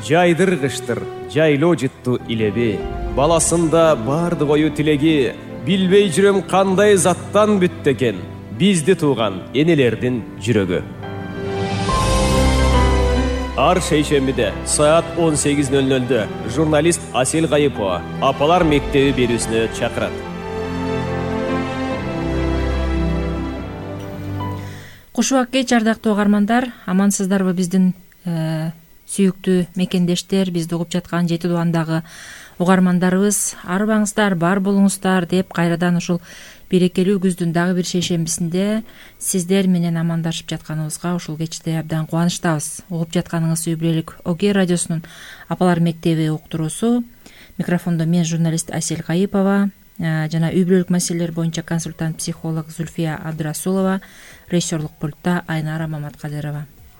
жайдыргыштыр жайлоо жытту илеби, баласында барды кою тилеги, билбей жүрөм кандай заттан бүттү экен бизди тууган энелердин жүрөгү. Ар шейшембиде саат 18:00 журналист Асел Кайыпова апалар мектеби берүүсүнө чакырат. Кушубак кеч, ардактуу угармандар, амансыздарбы биздин сүйүктүү мекендештер, бизди угуп жаткан жети дубандагы угармандарыбыз. Арыбаңыздар, бар болуңуздар деп кайрадан ушул берекелүү күздүн дагы бир шейшембисинде сиздер менен амандашып жатканыбызга ушул кечте абдан кубанычтабыз. Угуп жатканыңыз Юбилейлик Оге радиосунун апалар мектеби уктуруусу. Микрофондо мен журналист Асел Кайыпова жана үй бүлөлүк маселелер боюнча консультант психолог Зульфия Абдрасулова, режиссерлук пультта Айнара Маматкадырова.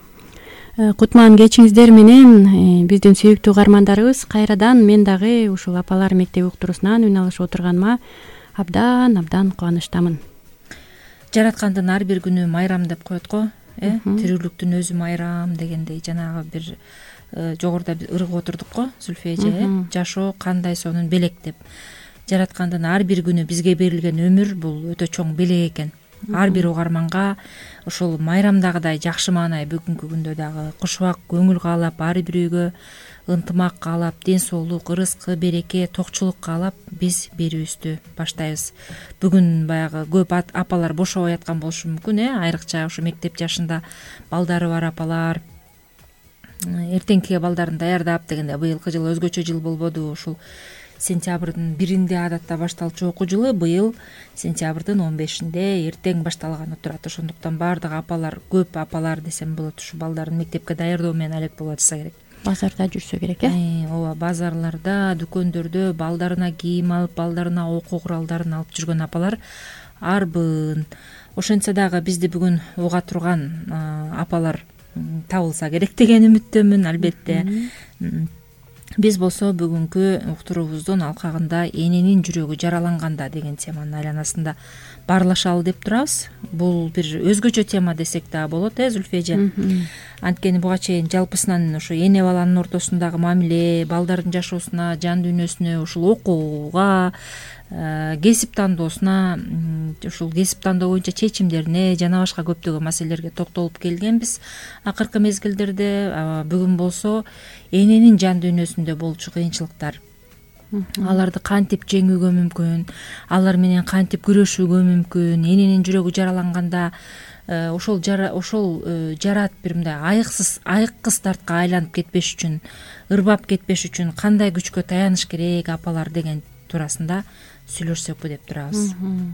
Кутман кечиңиздер менен биздин сүйүктүү угармандарыбыз. Кайрадан мен дагы ушул апалар мектеби уктуруусунан үн алышып отурганыма абдан кубанычтамын. Жараткандын ар бир күнү майрам деп коет го, тирүүлүктүн өзү майрам дегендей, жанагы бир жогоруда биз ыргып отурдук го Зульфия эже, жашоо кандай сонун белек деп. Жараткандын ар бир күнү бизге берилген өмүр бул өтө чоң белек экен. Ар бир угарманга ушул майрамдагыдай жакшы маанай бүгүнкү күндө дагы кушубак көңүл каалап, ар бир үйгө ынтымак каалап, ден соолук, ырыскы, береке, токчулук каалап биз берүүбүздү баштайбыз. Бүгүн баягы көп апалар бошобой аткан болушу мүмкүн, айрыкча ушу мектеп жашында балдары бар апалар эртеңкиге балдарын даярдап дегенде. Быйылкы жыл өзгөчө жыл болбоду. Ушул сентябрдын 1-нде адатта башталчу окуу жылы быйыл сентябрдын 15-нде эртең башталганы турат. Ошондуктан баардык апалар, көп апалар десем болот, ушу балдарын мектепке даярдоо менен алек болуп атса керек. Базарда жүрсө керек, ооба, базарларда, дүкөндөрдө балдарына кийим алып, балдарына окуу куралдарын алып жүргөн апалар арбын. Ошентсе дагы бизди бүгүн уга турган апалар табылса керек деген үмүттөмүн, албетте. Биз болсо бүгүнкү уктуруубуздун алкагында эненин жүрөгү жараланганда деген теманын айланасында баарлашалы деп турабыз. Бул бир өзгөчө тема десек да болот, Зульфия эже. Анткени буга чейин жалпысынан ушу эне баланын ортосундагы мамиле, балдардын жашоосуна, жан дүйнөсүнө, ушул окууга, кесип тандоосуна, ушул кесип тандоо боюнча чечимдерине жана башка көптөгөн маселелерге токтолуп келгенбиз акыркы мезгилдерде. Бүгүн болсо эненин жан дүйнөсүндө болчу кыйынчылыктар, аларды кантип жеңүүгө мүмкүн, алар менен кантип күрөшүүгө мүмкүн, эненин жүрөгү жараланганда ошол жарат бир мындай айыккыс дартка айланып кетпеш үчүн, ырбап кетпеш үчүн кандай күчкө таяныш керек апалар деген туурасында сүйлөшсөкпү деп турабыз.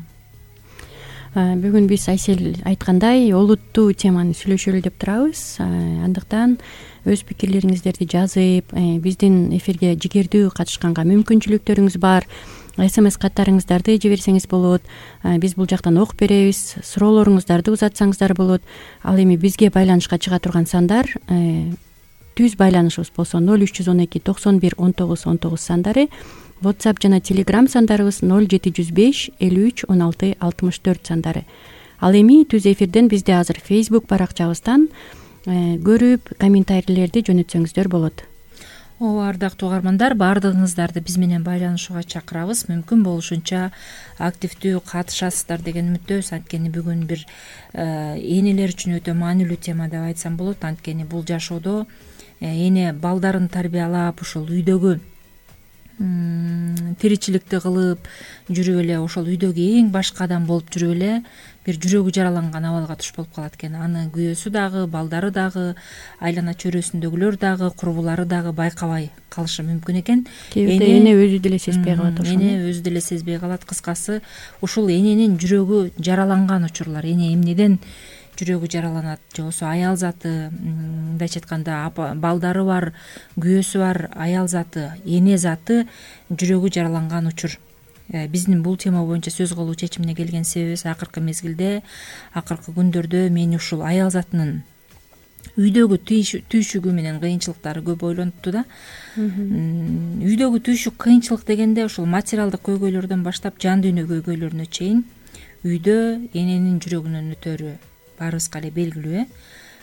Бүгүн биз Айсел айткандай олуттуу теманы сүйлөшөлү деп турабыз. Андыктан өз пикирлериңиздерди жазып, биздин эфирге жигердүү катышканга мүмкүнчүлүктөрүңүз бар. СМС каттарыңыздарды жиберсеңиз болот. Биз бул жактан окуп беребиз. Суроолоруңуздарды узатсаңыздар болот. Ал эми бизге байланышка чыга турган сандар түз байланышыбыз болсо 0312 91 19 19 сандары, WhatsApp жана Telegram сандарыбыз 0705 53 16 64 сандары. Ал эми түз эфирден бизди азыр Facebook баракчабыздан көрүп, комментарийлерди жөнөтсөңүздөр болот. Ардактуу угармандар, баардыгыңыздарды биз менен байланышууга чакырабыз. Мүмкүн болушунча активдүү катышасыздар деген үмүттөбүз. Анткени бүгүн бир энелер үчүн өтө маанилүү тема деп айтсам болот. Анткени бул жашоодо эне балдарын тарбиялап, ушул үйдөгү тиричиликти кылып жүрүп эле, ошол үйдөгү эң башкы адам болуп жүрүп эле бир жүрөгү жараланган абалга туш болуп калат экен. Аны күйөөсү дагы, балдары дагы, айлана чөйрөсүндөгүлөр дагы, курбулары дагы байкабай калышы мүмкүн экен. Эне өзү деле сезбей калат ошону. Эне өзү деле сезбей калат. Кыскасы, ушул эненин жүрөгү жараланган учурлар, эне эмнеден жүрөгү жараланат, же болбосо аял заты, мындайча айтканда балдары бар, күйөөсү бар аял заты, эне заты жүрөгү жараланган учур. Биздин бул тема боюнча сөз кылуу чечимине келген себебибиз акыркы мезгилде, акыркы күндөрдө мен ушул аял затынын үйдөгү түйшүгү менен кыйынчылыктары көп ойлонупту да. Үйдөгү түйшүк, кыйынчылык дегенде ушул материалдык көйгөйлөрдөн баштап жан дүйнө көйгөйлөрүнө чейин үйдө эненин жүрөгүнүн өтөрү баарыбызга эле белгилүү.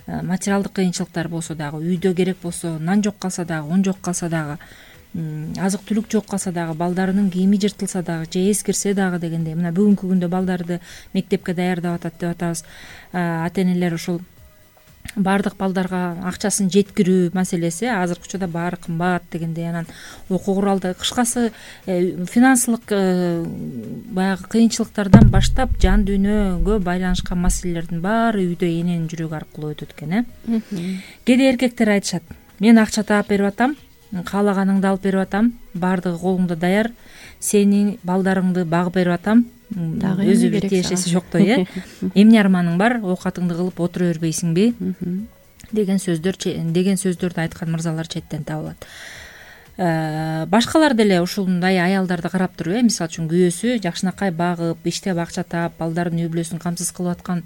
материалдык кыйынчылыктар болсо дагы, үйдө керек болсо нан жок калса дагы, он жок калса дагы, азык түлүк жок калса дагы, балдарынын кийими жыртылса дагы же эскирсе дагы дегендей, мына бүгүнкү күндө балдарды мектепке даярдап атат деп атабыз. Ата энелер ушул баардык балдарга акчасын жеткирүү маселеси азыркы учурда баары кымбат дегендей, анан окуу куралды кышкасы финансылык баягы кыйынчылыктардан баштап жан дүйнөгө байланышкан маселелердин баары үйдө эненин жүрөгү аркылуу өтөт экен. Кээде эркектер айтышат, мен акча таап берип атам, каалаганыңды алып берип атам, баардыгы колуңда даяр, сени балдарыңды багып берип атам, өзү бир тиешеси жоктой, эмне арманың бар, оокатыңды кылып отура бербейсиңби деген сөздөрдү айткан мырзалар четтен табылат. Башкалар деле ушундай аялдарды карап туруп, мисалы үчүн күйөөсү жакшынакай багып, иштеп акча таап, балдардын үй бүлөсүн камсыз кылып аткан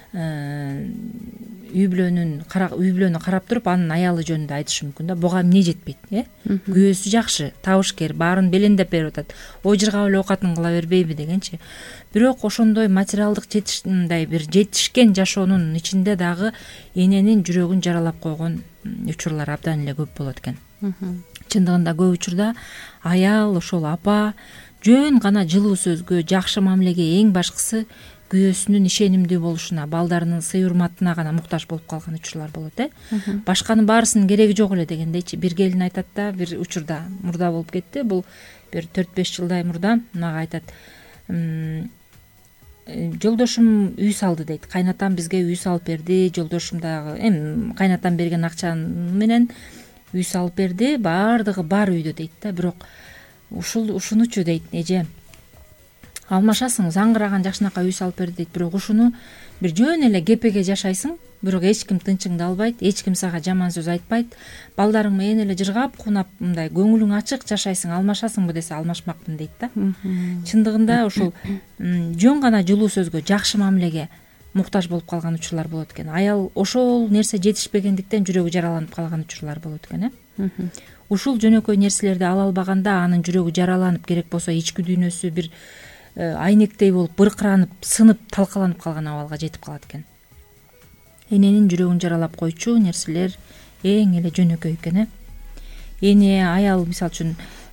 үй бүлөнү карап туруп анын аялы жөнүндө айтышы мүмкүн да, буга эмне жетпейт, күйөөсү жакшы, табышкер, баарын белендеп берип атат, ойжыргап эле оокатын кыла бербейби дегенчи. Бирок ошондой материалдык бир жетишкен жашоонун ичинде дагы эненин жүрөгүн жаралап койгон учурлар абдан эле көп болот экен. Чындыгында көп учурда аял, ошол апа жөн гана жылуу сөзгө, жакшы мамилеге эң башкысы күйөөсүнүн ишенимдүү болушуна, балдарынын сый урматына гана муктаж болуп калган учурлар болот. Башканын баарысынын кереги жок эле дегендейчи. Бир келин айтат да, бир учурда мурда болуп кетти, бул бир 4-5 жылдай мурда мага айтат, жолдошум үй салды дейт, кайнатам бизге үй салып берди, жолдошум дагы кайнатам берген акча менен үй салып берди, баардыгы бар үйдө дейт да, бирок ушунучу дейт, эже алмашасың, заңгыраган жакшынакай үй салып берди дейт, бирок ушуну бир жөн эле кепеге жашайсың, бирок эч ким тынчыңды албайт, эч ким сага жаман сөз айтпайт, балдарың менен эле жыргап, кунап, мындай көңүлүң ачык жашайсың, алмашасыңбы десе алмашмакмын дейт да. Чындыгында ушул жөн гана жылуу сөзгө, жакшы мамилеге муктаж болуп калган учурлар болот экен. Аял ошол нерсе жетишпегендиктен жүрөгү жараланып калган учурлар болот экен. Ушул жөнөкөй нерселерди ала албаганда анын жүрөгү жараланып, керек болсо ички дүйнөсү бир айнектей болуп быркыранып, сынып, талкаланып калган абалга жетип калат экен. Эненин жүрөгүн жаралап койчу нерселер эң эле жөнөкөй экен. Эне, аял, мисалы үчүн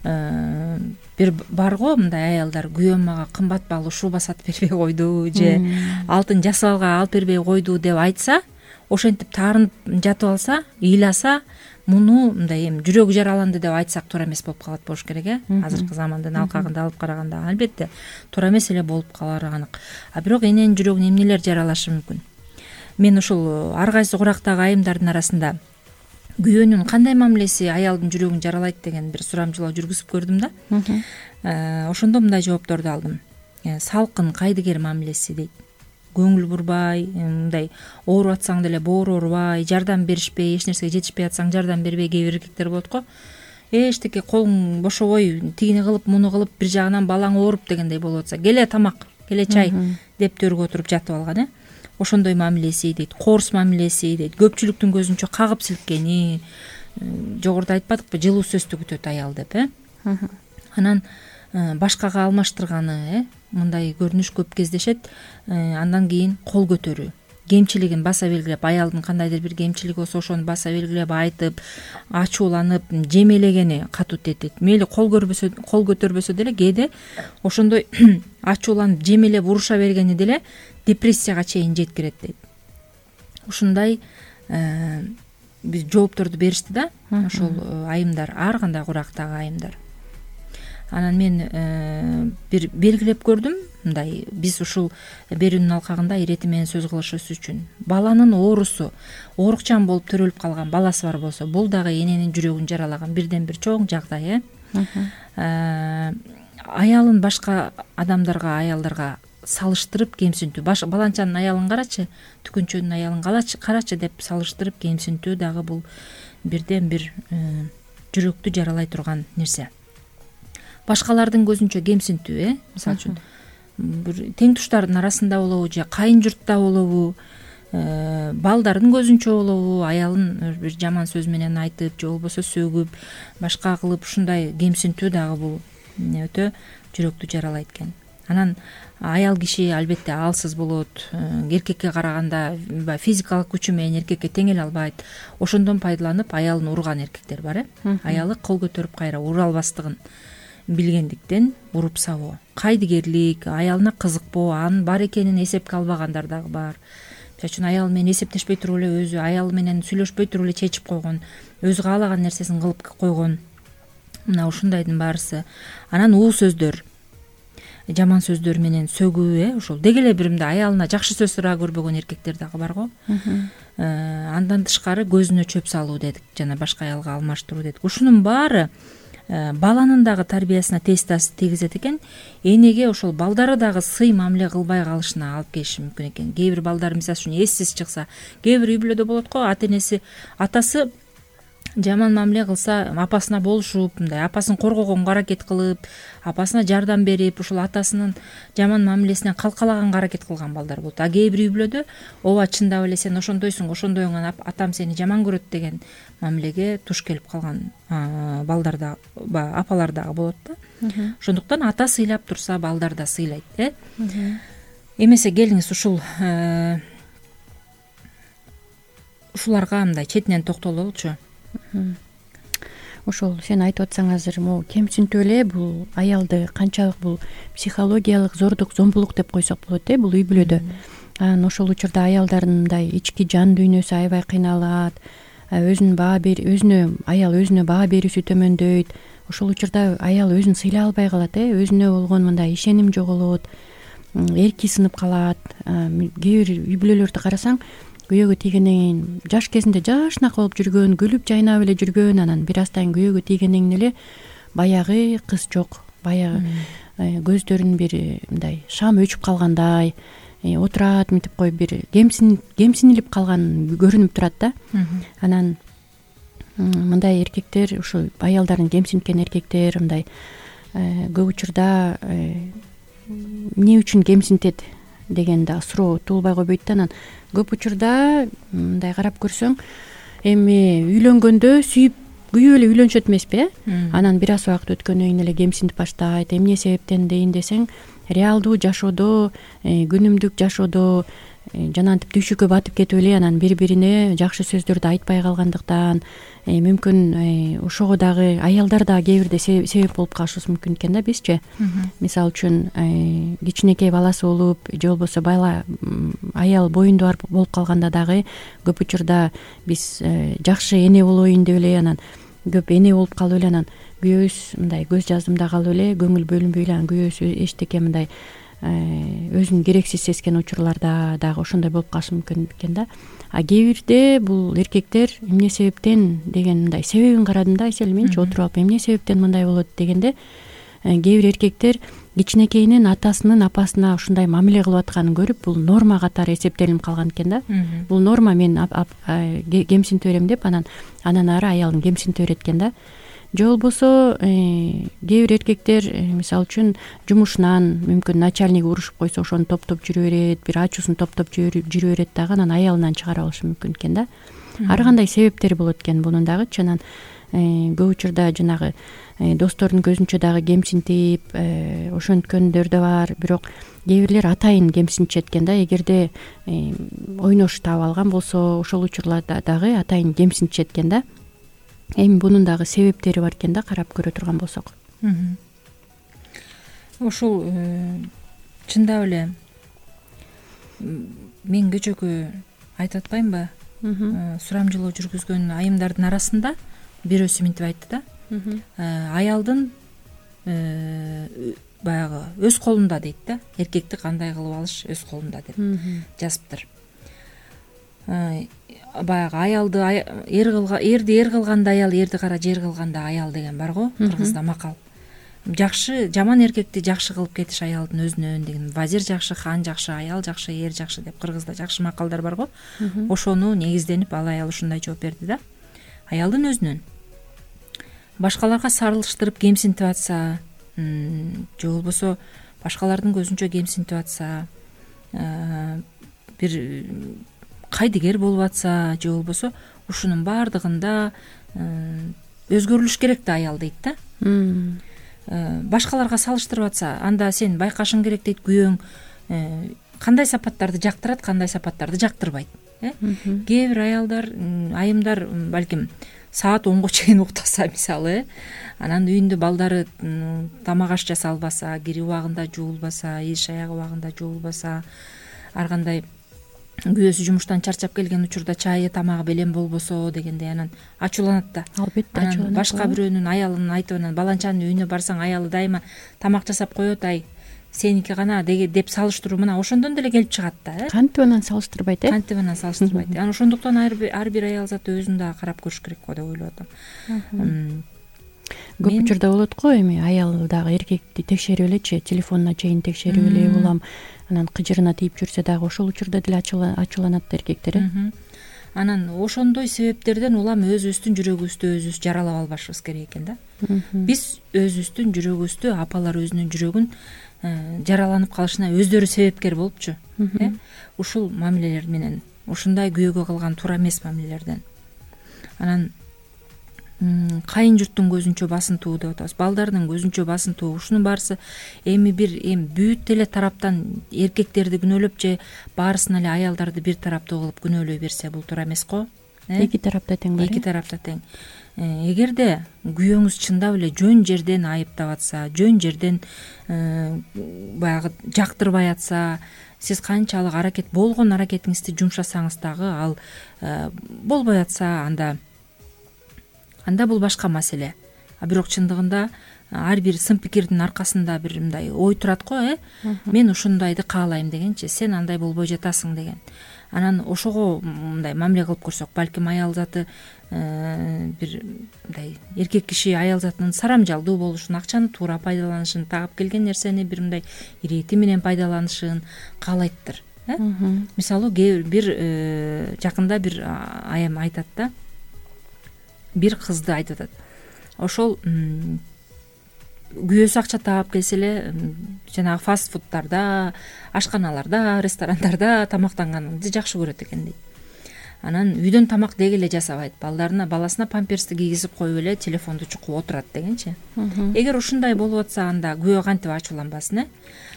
бир барго мындай аялдар, күйөөм мага кымбат баалуу шуба сатып бербей койду же алтын жасалга алып бербей койду деп айтса, ошентип таарынып жатып алса, ыйласа, муну мындай жүрөгү жараланды деп айтсак туура эмес болуп калат болуш керек. Азыркы замандын алкагында алып караганда албетте туура эмес эле болуп калары анык. Бирок эненин жүрөгүн эмнелер жаралашы мүмкүн? Мен ушул ар кайсы курактагы айымдардын арасында күйөөнүн кандай мамилеси аялдын жүрөгүн жаралайт деген бир сурамжылоо жүргүзүп көрдүм да. Ошондо мындай жоопторду алдым. Салкын, кайдыгер мамилеси дейт. Көңүл бурбай, мындай ооруп атсаң деле боору оорубай, жардам беришпей, эч нерсеге жетишпей атсаң жардам бербей кээ бир эркектер болот го. Эчтеке колуң бошобой, тигини кылып, муну кылып, бир жагынан балаң ооруп дегендей болуп атса, келе тамак, келе чай деп төргө отуруп жатып алган. Ошондой мамилеси дейт, коорс мамилеси дейт, көпчүлүктүн көзүнчө кагып силкени, жогоруда айтпадыкпы, жылуу сөздү күтөт аял деп. Анан башкага алмаштырганы, мындай көрүнүш көп кездешет. Андан кийин кол көтөрүү, кемчилигин баса белгилеп, аялдын кандайдыр бир кемчилиги болсо ошону баса белгилеп айтып, ачууланып, жемелегени катуу тетет. Мейли кол көтөрбөсө деле кээде ошондой ачууланып, жемелеп уруша бергени деле депрессияга чейин жеткирет дейт. Ушундай биз жоопторду беришти да, ошол айымдар, ар кандай курактагы айымдар. Анан мен бир белгилеп көрдүм, мындай биз ушул берүүнүн алкагында ирети менен сөз кылышыбыз үчүн баланын оорусу, оорукчан болуп төрөлүп калган баласы бар болсо, бул дагы эненин жүрөгүн жаралаган бирден бир чоң жагдай. Аялын башка адамдарга, аялдарга салыштырып кемсинтүү, баланчанын аялын карачы, түкүнчөнүн аялын карачы деп салыштырып кемсинтүү дагы бул бирден бир жүрөктү жаралай турган нерсе. Башкалардын көзүнчө кемсинтүү, мисалы үчүн бир тең туштардын арасында болобу же кайын журтта болобу, балдардын көзүнчө болобу, аялын бир жаман сөз менен айтып же болбосо сөгүп, башка кылып ушундай кемсинтүү дагы бул өтө жүрөктү жаралайт экен. анан аял киши албетте алсыз болот, эркекке караганда физикалык күчү менен эркекке тең эле албайт. Ошондон пайдаланып аялын урган эркектер бар. Аялы кол көтөрүп кайра ура албастыгын билгендиктен уруп сабоо. Кайдыгерлик, аялына кызыкпоо, анын бар экенин эсепке албагандар дагы бар. Мисалы үчүн аял менен эсептешпей туруп эле өзү аял менен сүйлөшпөй туруп эле чечип койгон, өзү каалаган нерсесин кылып койгон. Мына ушундайдын баарысы. Анан уу сөздөр, жаман сөздөр менен сөгүү, ошол деги эле бир мындай аялына жакшы сөз сура көрбөгөн эркектер дагы барго. Андан тышкары көзүнө чөп салуу дедик, жана башка аялга алмаштыруу дедик. Ушунун баары баланын дагы тарбиясына терс таасир тийгизет экен. Энеге ошол балдары дагы сый мамиле кылбай калышына алып келиши мүмкүн экен. Кээ бир балдар мисалы үчүн эссиз чыкса, кээ бир үй бүлөдө болот го, атасы жаман мамиле кылса, апасына болушуп, мындай апасын коргогонго аракет кылып, апасына жардам берип, ушул атасынын жаман мамилесинен калкалаганга аракет кылган балдар болот. А кээ бир үй бүлөдө ооба чындап эле сен ошондойсуң, ошондойуңан атам сени жаман көрөт деген мамилеге туш келип калган балдар да, апалар дагы болот да. Ошондуктан ата сыйлап турса, балдар да сыйлайт, Эмесе келиңиз ушуларга мындай четинен токтололучу. Ошол сен айтып атсаң азыр могу кемсинтүү эле бул аялды канчалык бул психологиялык зордук, зомбулук деп койсок болот, бул үй бүлөдө. Анан ошол учурда аялдардын мындай ички жан дүйнөсү аябай кыйналат, аял өзүнө баа берүүсү төмөндөйт. Ошол учурда аял өзүн сыйлай албай калат, өзүнө болгон мындай ишеним жоголот, эрки сынып калат. Кээ бир үй бүлөлөрдү карасаң, күйөөгө тийгенден кийин жаш кезинде жашынакы болуп жүргөн, күлүп жайнап эле жүргөн, анан бир аздан күйөөгө тийгенден кийин эле баягы кыз жок, баягы көздөрүн бир мындай шам өчүп калгандай, отурат мынтип коюп бир кемсинилип калган көрүнүп турат да. Анан мындай эркектер, ушу аялдарын кемсинткен эркектер мындай көп учурда эмне үчүн кемсинтет деген да суроо туулбай койбойт да. Анан көп учурда мындай карап көрсөң, эми үйлөнгөндө сүйүп күйүп эле үйлөнүшөт эмеспи, анан бир аз убакыт өткөндөн кийин эле кемсинтип баштайт. Эмне себептен дейин десең, реалдуу жашоодо, күнүмдүк жашоодо жанагынтип түйшүккө батып кетип эле анан бири бирине жакшы сөздөрдү айтпай калгандыктан, мүмкүн ошого дагы аялдар дагы кээ бирде себеп болуп калышыбыз мүмкүн экен да бизчи. Мисалы үчүн кичинекей баласы болуп, же болбосо бала аял боюнда болуп калганда дагы көп учурда биз жакшы эне болоюн деп эле, анан көп эне болуп калып эле, анан күйөөбүз мындай көз жаздымда калып эле, көңүл бөлүнбөй эле, анан күйөөбүз эчтеке мындай өзүн керексиз сезген учурларда дагы ошондой болуп калышы мүмкүн экен да. А кээ бирде бул эркектер эмне себептен деген мындай себебин карадым да, эсеби менчи отуруп алып, эмне себептен мындай болот дегенде, кээ бир эркектер кичинекейинен атасынын апасына ушундай мамиле кылып атканын көрүп, бул норма катары эсептелип калган экен да. Бул норма, мен кемсинте берем деп, анан ары аялын кемсинте берет экен да. Же болбосо кээ бир эркектер мисалы үчүн жумушунан мүмкүн начальниги урушуп койсо ошону топтоп жүрө берет, бир ачуусун топтоп жүрө берет дагы, анан аялынан чыгарып алышы мүмкүн экен да. Ар кандай себептери болот экен бунун дагычы. Анан көп учурда жанагы достордун көзүнчө дагы кемсинтип ошенткөндөр да бар, бирок кээ бирлер атайын кемсинтишет экен да. Эгерде ойнош таап алган болсо, ошол учурларда дагы атайын кемсинтишет экен да. Эми бунун дагы себептери бар экен да, карап көрө турган болсок. Ушул чындап эле мен кечөөкү айтып атпаймынбы, сурамжылоо жүргүзгөн айымдардын арасында бирөөсү мынтип айтты да, аялдын баягы өз колунда дейт да, эркекти кандай кылып алыш өз колунда деп жазыптыр. Баягы аялды эрди эр кылганда аял, эрди кара жер кылганда аял деген бар го, кыргызда макал. Жакшы, жаман эркекти жакшы кылып кетиш аялдын өзүнөн деген. Вазир жакшы, хан жакшы, аял жакшы, эр жакшы деп кыргызда жакшы макалдар бар го. Ошону негизденип ал аял ушундай жооп берди да. Аялдын өзүнөн башкаларга сарылыштырып кемсинтип атса, же болбосо башкалардын көзүнчө кемсинтип атса, бир кайдыгер болуп атса, же болбосо ушунун баардыгында өзгөрүлүш керек да аял дейт да. башкаларга салыштырып атса, анда сен байкашың керек дейт күйөөң кандай сапаттарды жактырат, кандай сапаттарды жактырбайт. Кээ бир аялдар, айымдар балким саат 10го чейин уктаса мисалы, анан үйүндө балдары тамак аш жасалбаса, кири убагында жуулбаса, иш аягы убагында жуулбаса, ар кандай күйөөсү жумуштан чарчап келген учурда чайы тамагы белем болбосо дегендей анан ачууланат да. Албетте ачууланат. Башка бирөөнүн аялынын айтып анан баланчанын үйүнө барсаң, аялы дайыма тамак жасап коет, ай сеники гана деп салыштыруу мына ошондон деле келип чыгат да. Кантип анан салыштырбайт Кантип анан салыштырбайт. Анан ошондуктан ар бир аял заты өзүн дагы карап көрүш керек го деп ойлоп атам. Көп учурда болот го, эми аял дагы эркекти текшерип элечи, телефонуна чейин текшерип эле улам, анан кыжырына тийип жүрсө дагы ошол учурда деле ачууланат да эркектер. Анан ошондой себептерден улам өзүбүздүн жүрөгүбүздү өзүбүз жаралап албашыбыз керек экен да. Биз өзүбүздүн жүрөгүбүздү, апалар өзүнүн жүрөгүн жараланып калышына өздөрү себепкер болупчу. Ушул мамилелер менен, ушундай күйөөгө кылган туура эмес мамилелерден. Анан кайын журттун көзүнчө басынтуу деп атабыз, балдардын көзүнчө басынтуу, ушунун баарысы эми бүт эле тараптан эркектерди күнөөлөп же баарысын эле аялдарды бир тараптуу кылып күнөөлөй берсе бул туура эмес го. Эки тарапта тең бар. Эки тарапта тең. Эгерде күйөөңүз чындап эле жөн жерден айыптап атса, жөн жерден баягы жактырбай атса, сиз канчалык болгон аракетиңизди жумшасаңыз дагы ал болбой атса, анда бул башка маселе. Бирок чындыгында ар бир сын пикирдин аркасында бир мындай ой турат го, мен ушундайды каалайм дегенчи, сен андай болбой жатасың деген. Анан ошого мындай мамиле кылып көрсөк, балким аял заты бир мындай эркек киши аял затынын сарамжалдуу болушун, акчаны туура пайдаланышын, тагып келген нерсени бир мындай ирети менен пайдаланышын каалайттыр. Мисалы бир жакында бир айым айтат да, бир кызды айтып атат. Ошол күйөөсү акча таап келсе эле жанагы фаст фудтарда, ашканаларда, ресторандарда тамактанганды жакшы көрөт экен дейт. Анан үйдөн тамак деги эле жасабайт, баласына памперсти кийгизип коюп эле телефонду чукуп отурат дегенчи. Эгер ушундай болуп атса, анда күйөө кантип ачууланбасын,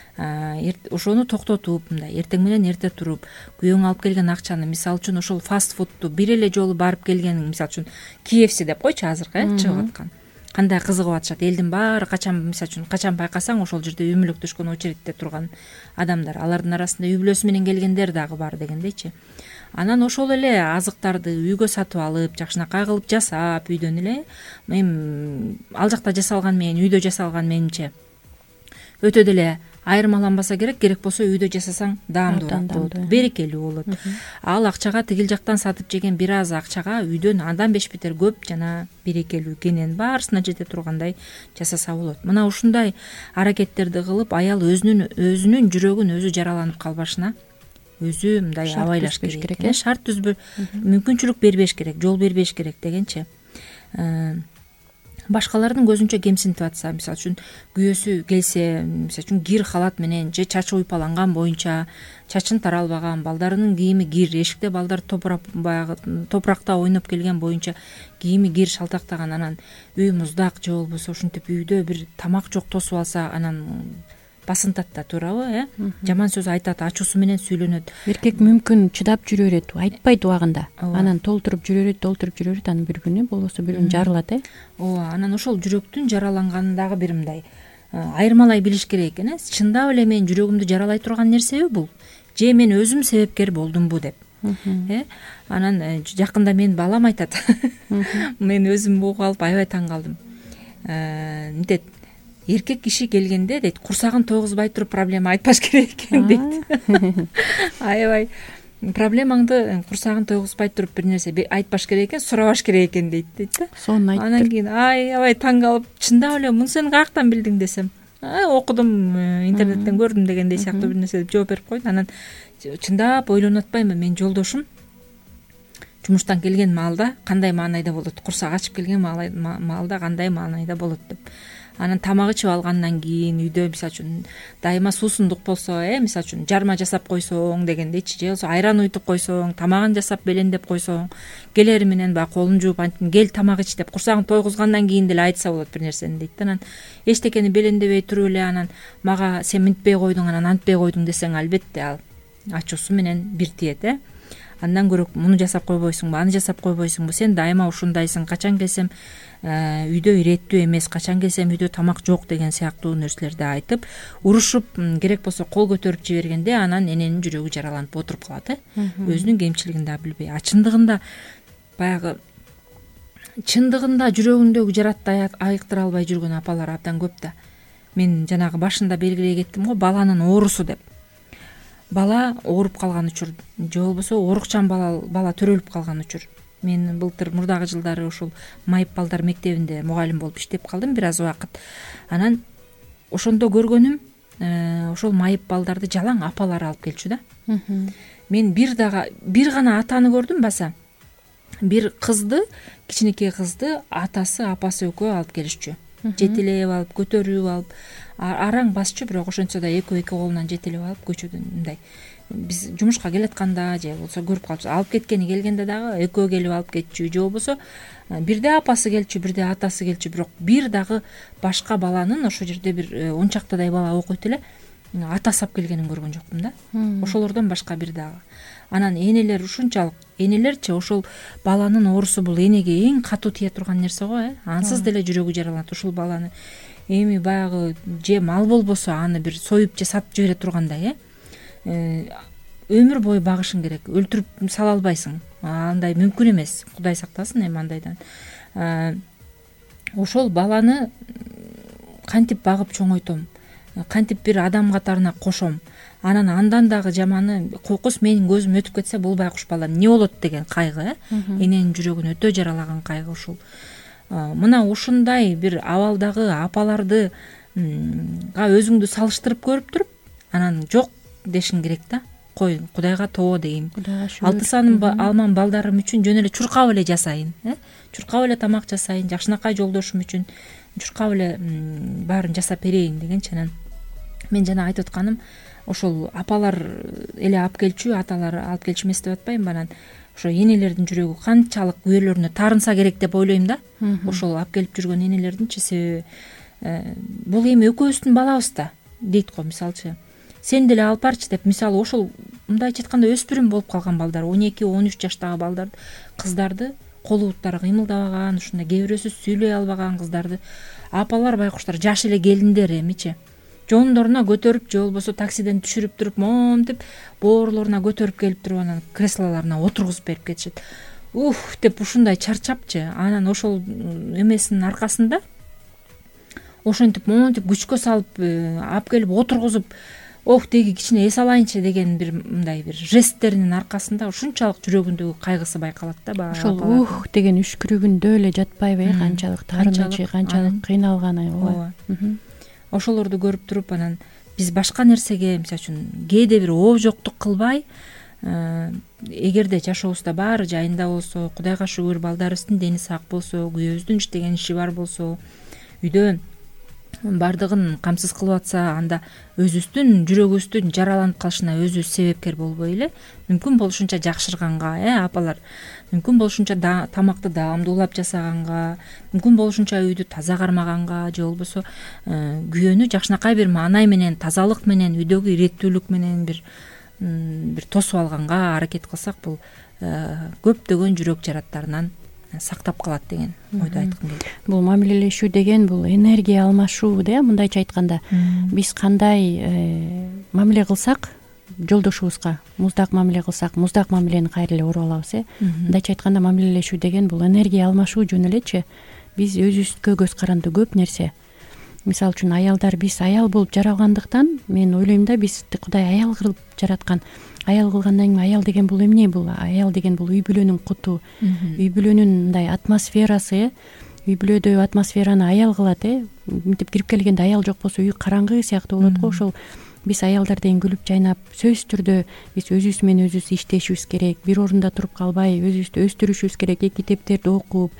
ошону токтотуп, мындай эртең менен эрте туруп, күйөөң алып келген акчаны, мисалы үчүн ошол фаст фудту бир эле жолу барып келген, мисалы үчүн KFC деп койчу азыркы чыгып аткан. Кандай кызыгып атышат, элдин баары качан байкасаң ошол жерде үймөлөктөшкөн очередте турган адамдар, алардын арасында үй бүлөсү менен келгендер дагы бар дегендейчи. Анан ошол эле азыктарды үйгө сатып алып, жакшынакай кылып жасап, үйдөн эле, ал жакта жасалган менен үйдө жасалган менимче өтө деле айырмаланбаса керек болсо үйдө жасасаң даамдуураак болот, берекелүү болот. Ал акчага тигил жактан сатып жеген бир аз акчага үйдөн андан беш бетер көп жана берекелүү, кенен баарысына жете тургандай жасаса болот. Мына ушундай аракеттерди кылып, аял өзүнүн жүрөгүн өзү жараланып калбашына өзү мындай абайлаш керек, шарт түзбөй, мүмкүнчүлүк бербеш керек, жол бербеш керек дегенчи. Башкалардын көзүнчө кемсинтип атса, мисалы үчүн күйөөсү келсе, мисалы үчүн кир халат менен же чачы уйпаланган боюнча, чачын таралбаган, балдарынын кийими кир, эшикте балдар топуракта ойноп келген боюнча кийими кир шалтактаган, анан үй муздак же болбосо ушинтип үйдө бир тамак жок тосуп алса, анан басынтат да, туурабы, жаман сөз айтат, ачуусу менен сүйлөнөт. Эркек мүмкүн чыдап жүрө берет, айтпайт убагында. Анан толтуруп жүрө берет, анан бир күнү болбосо бир күнү жарылат. Ооба, анан ошол жүрөктүн жараланганын дагы бир мындай айырмалай билиш керек экен. Чындап эле менин жүрөгүмдү жаралай турган нерсеби бул? Же мен өзүм себепкер болдумбу деп. Анан жакында менин балам айтат. Мен өзүм угуп алып аябай таң калдым. Мынтет, эркек киши келгенде дейт, курсагын тойгузбай туруп проблема айтпаш керек экен дейт. Аябай проблемаңды курсагын тойгузбай туруп бир нерсе айтпаш керек экен, сурабаш керек экен дейт да. Сонун айтты. Анан кийин аябай таң калып, чындап эле муну сен каяктан билдиң десем, окудум, интернеттен көрдүм дегендей сыяктуу бир нерсе деп жооп берип койду. Анан чындап ойлонуп атпаймынбы, менин жолдошум жумуштан келген маалда кандай маанайда болот, курсак ачып келген маалда кандай маанайда болот деп. анан тамак ичип алгандан кийин үйдө мисалы үчүн дайыма суусундук болсо мисалы үчүн жарма жасап койсоң дегендейчи, же болбосо айран уйтуп койсоң, тамагын жасап белендеп койсоң, келери менен баягы колун жууп антип кел тамак ич деп курсагын тойгузгандан кийин деле айтса болот бир нерсени дейт да. Анан эчтекени белендебей туруп эле анан мага сен мынтпей койдуң, анан антпей койдуң десең, албетте ал ачуусу менен бир тиет. Андан көрө муну жасап койбойсуңбу, аны жасап койбойсуңбу, сен дайыма ушундайсың, качан келсем үйдө иреттүү эмес, качан келсем үйдө тамак жок деген сыяктуу нерселерди айтып, урушуп, керек болсо кол көтөрүп жибергенде анан эненин жүрөгү жараланып отуруп калат. Өзүнүн кемчилигин да билбей. Чындыгында баягы жүрөгүндөгү жаратты айыктыра албай жүргөн апалар абдан көп да. Мен жанагы башында белгилей кеттим го, баланын оорусу деп. Бала ооруп калган учур, же болбосо оорукчан бала төрөлүп калган учур. Мен былтыр мурдагы жылдары ушул Майып балдар мектебинде мугалим болуп иштеп калдым бир аз убакыт. Анан ошондо көргөнүм, ошол Майып балдарды жалаң апалары алып келчү да. Мен бир гана атаны көрдүм баса. Бир кызды, кичинекей кызды атасы, апасы экөө алып келишчү. Жетелеп алып, көтөрүп алып, араң басчу, бирок ошентсе да эки колунан жетелеп алып көчөдөн мындай. Биз жумушка келатканда же болбосо көрүп калчу, алып кеткени келгенде дагы экөө келип алып кетчү, же болбосо бирде апасы келчү, бирде атасы келчү, бирок бир дагы башка баланын ошол жерде бир 10 чактадай бала окуйт эле атасы алып келгенин көргөн жокмун да. Ошолордон башка бир дагы. Анан энелер ушунчалык, энелерчи ошол баланын оорусу бул энеге эң катуу тие турган нерсе го, ансыз деле жүрөгү жараланат ушул баланы. Эми баягы же мал болбосо аны бир союп же сатып жибере тургандай, өмүр бою багышың керек, өлтүрүп сала албайсың. Андай мүмкүн эмес, Кудай сактасын эми андайдан. Ошол баланы кантип багып чоңойтом, кантип бир адам катарына кошом. Анан андан дагы жаманы, кокус менин көзүм өтүп кетсе, бул байкуш бала эмне болот деген кайгы, эненин жүрөгүн өтө жаралаган кайгы ушул. Мына ушундай бир абалдагы апаларды өзүңдү салыштырып көрүп туруп, анан жок дешиң керек да. Кой, Кудайга тоо дейм. Алты санын алман балдарым үчүн жөн эле чуркап эле жасайын, чуркап эле тамак жасайын, жакшынакай жолдошум үчүн чуркап эле баарын жасап берейин дегенчи. Анан мен жана айтып атканым, ошол апалар эле алып келчү, аталар алып келчү эмес деп атпайбынбы? Анан ошо энелердин жүрөгү канчалык күбөлөрүнө таарынса керек деп ойлойм да. Ошол алып келип жүргөн энелердинчи, себеби бул эми экөөбүздүн балабыз да дейт го. Мисалчы, сен деле алып барчы деп, мисалы ошол мындайча айтканда өспүрүм болуп калган балдар, 12-13 жаштагы балдарды, кыздарды, колу буттары кыймылдабаган, ушундай кээ бирөөсү сүйлөй албаган кыздарды апалар, байкуштар, жаш эле келиндер эмичи жондоруна көтөрүп, же болбосо таксиден түшүрүп туруп, монтип боорлоруна көтөрүп келип туруп, анан креслолоруна отургузуп берип кетишет. Деп ушундай чарчапчы. Анан ошол эмесинин аркасында ошентип монтип күчкө салып алып келип отургузуп, деги кичине эс алайынчы деген бир мындай бир жесттеринин аркасында ушунчалык жүрөгүндөгү кайгысы байкалат да. Ошол деген үшкүрүгүндө эле жатпайбы, канчалык таарынычы, канчалык кыйналганы. Ооба. Ошолорду көрүп туруп, анан биз башка нерсеге, мисалы үчүн, кээде бир жоктук кылбай, эгерде жашообузда баары жайында болсо, Кудайга шүгүр, балдарыбыздын дени сак болсо, күйөөбүздүн иштеген иши бар болсо, үйдө бардыгын камсыз кылып атса, анда өзүбүздүн жүрөгүбүздүн жараланып калышына өзүбүз себепкер болбой эле, мүмкүн болушунча жакшырганга, апалар мүмкүн болушунча тамакты даамдуулап жасаганга, мүмкүн болушунча үйдү таза кармаганга, же болбосо күйөөнү жакшынакай бир маанай менен, тазалык менен, үйдөгү иреттүүлүк менен бир тосуп алганга аракет кылсак, бул көптөгөн жүрөк жараттарынан сактап калат деген ойду айткым келди. Бул мамилелешүү деген бул энергия алмашуу да, мындайча айтканда. Биз кандай мамиле кылсак, жолдошубузга муздак мамиле кылсак, муздак мамилени кайра эле уруп алабыз. Мындайча айтканда мамилелешүү деген бул энергия алмашуу жөн элечи. Биз өзүбүзгө көз каранды көп нерсе. Мисалы үчүн аялдар, биз аял болуп жаралгандыктан, мен ойлойм да, бизди Кудай аял кылып жараткан. Аял кылгандан кийин аял деген бул эмне? Бул аял деген бул үй бүлөнүн куту, үй бүлөнүн мындай атмосферасы, үй бүлөдө атмосфераны аял кылат. Мынтип кирип келгенде аял жок болсо үй караңгы сыяктуу болот го. Ошол биз аялдар деген күлүп жайнап, сөзсүз түрдө биз өзүбүз менен өзүбүз иштешибиз керек, бир орунда туруп калбай өзүбүздү өстүрүшүбүз керек, китептерди окуп,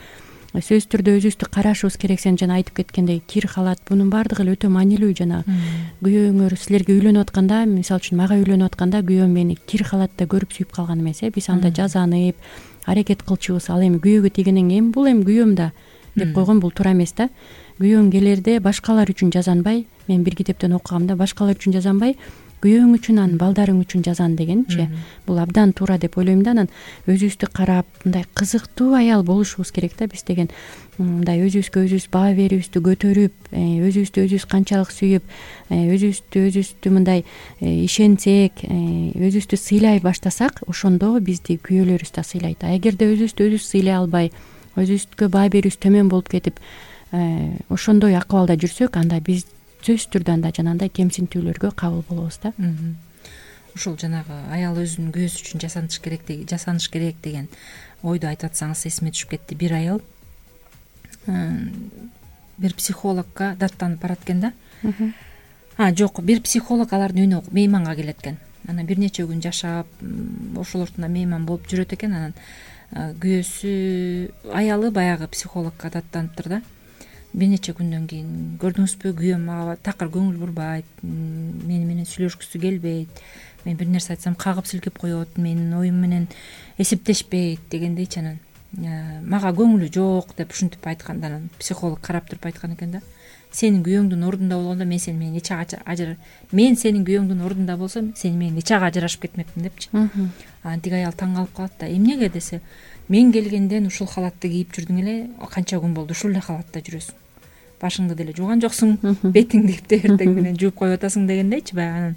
сөзсүз түрдө өзүбүздү карашыбыз керек. Сен жана айтып кеткендей кир халат, бунун баардыгы эле өтө маанилүү. Жана күйөөңөр силерге үйлөнүп атканда, мисалы үчүн мага үйлөнүп атканда күйөөм мени кир халатта көрүп сүйүп калган эмес. Биз анда жазанып аракет кылчубуз. Ал эми күйөөгө тийгенден кийин бул эми күйөөм да деп койгон, бул туура эмес да. Күйөөң келерде башкалар үчүн жазанбай, мен бир китептен окугамда, башкалар үчүн жазанбай, күйөөң үчүн, анан балдарың үчүн жазан дегенчи. Бул абдан туура деп ойлойм да. Анан өзүбүздү карап, мындай кызыктуу аял болушубуз керек да биз деген. Мындай өзүбүзгө өзүбүз баа берүүбүздү көтөрүп, өзүбүздү өзүбүз канчалык сүйүп, өзүбүздү мындай ишенсек, өзүбүздү сыйлай баштасак, ошондо бизди күйөөлөрүбүз да сыйлайт. Эгерде өзүбүздү өзүбүз сыйлай албай, өзүбүзгө баа берүүбүз төмөн болуп кетип, ошондой акыбалда жүрсөк, анда биз сөзсүз түрдө анда жанагындай кемсинтүүлөргө кабыл болобуз да. Ушул жанагы аял өзүнүн күйөөсү үчүн жасаныш керек деген ойду айтып атсаңыз эсиме түшүп кетти. Бир айыл бир психологко даттанып барат экен да. Жок, бир психолог алардын үйүнө мейманга келет экен. Анан бир нече күн жашап, ошол ортунда мейман болуп жүрөт экен. Анан күйөөсү, аялы баягы психологко даттаныптыр да. Бир нече күндөн кийин көрдүңүзбү, күйөөм мага такыр көңүл бурбайт, мени менен сүйлөшкүсү келбейт, мен бир нерсе айтсам кагып силкеп коет, менин оюм менен эсептешпейт дегендейчи. Анан мага көңүлү жок деп ушинтип айтканда, анан психолог карап туруп айткан экен да: сенин күйөөңдүн ордунда болгондо мен сени менен эч мен сенин күйөөңдүн ордунда болсом сени менен эч ага ажырашып кетмекмин депчи. Анан тиги аял таң калып калат да: эмнеге десе, мен келгенден ушул халатты кийип жүрдүң эле, канча күн болду ушул эле халатта жүрөсүң, башыңды деле жууган жоксуң, бетиңди эртең менен жууп коюп атасың дегендейчи баягы.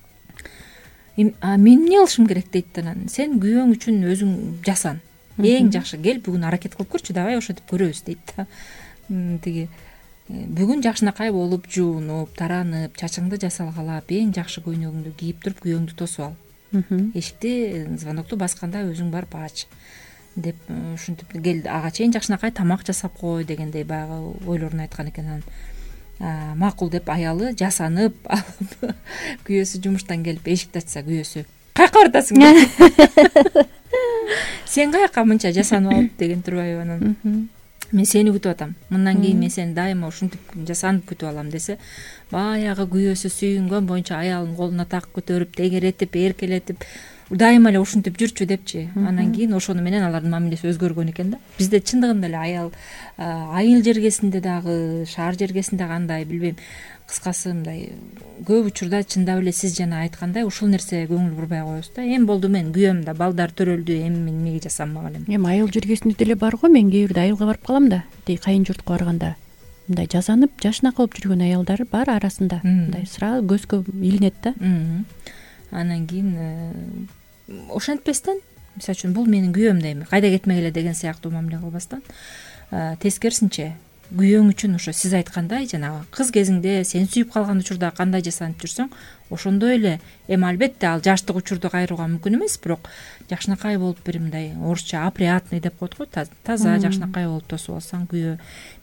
Анан мен эмне кылышым керек дейт. Анан сен күйөөң үчүн өзүң жасан, эң жакшы, кел бүгүн аракет кылып көрчү, давай ошентип көрөбүз дейт да. Тиги бүгүн жакшынакай болуп, жуунуп, таранып, чачыңды жасалгалап, эң жакшы көйнөгүңдү кийип туруп күйөөңдү тосуп ал. Эшикти, звонокту басканда өзүң барып ач деп ушинтип, кел ага чейин жакшынакай тамак жасап кой дегендей баягы ойлорун айткан экен. Анан макул деп аялы жасанып алып, күйөөсү жумуштан келип эшикти ачса, күйөөсү: каяка баратасың? Сен каяка мынча жасанып алып деген турбайбы? Анан мен сени күтүп атам, мындан кийин мен сени дайыма ушинтип жасанып күтүп алам десе, баягы күйөөсү сүйүнгөн боюнча аялын колуна так көтөрүп, тегеретип, эркелетип, дайыма эле ушинтип жүрчү депчи. Анан кийин ошону менен алардын мамилеси өзгөргөн экен да. Бизде чындыгында эле аял айыл жергесинде дагы, шаар жергесинде кандай билбейм, кыскасы мындай көп учурда чындап эле сиз жана айткандай ушул нерсе көңүл бурбай коебуз да. Эми болду, мен күйөөм да, балдар төрөлдү, эми мен эмнеге жасам мага эле. Эми айыл жергесинде деле бар го, мен кээ бирде айылга барып калам да, тиги кайын журтка барганда мындай жасанып, жашынакай болуп жүргөн аялдар бар арасында. Мындай сразу көзгө илинет да. Анан кийин ошентпестен, мисалы үчүн, бул менин күйөөм да, эми кайда кетмегиле деген сыяктуу мамиле кылбастан, тескерисинче күйөөң үчүн ошо сиз айткандай жанагы кыз кезиңде сен сүйүп калган учурда кандай жасанып жүрсөң, ошондой эле. Эми албетте ал жаштык учурду кайрууга мүмкүн эмес, бирок жакшынакай болуп, бир мындай орусча опрятный деп коет го, таза жакшынакай болуп тосуп алсаң күйөө.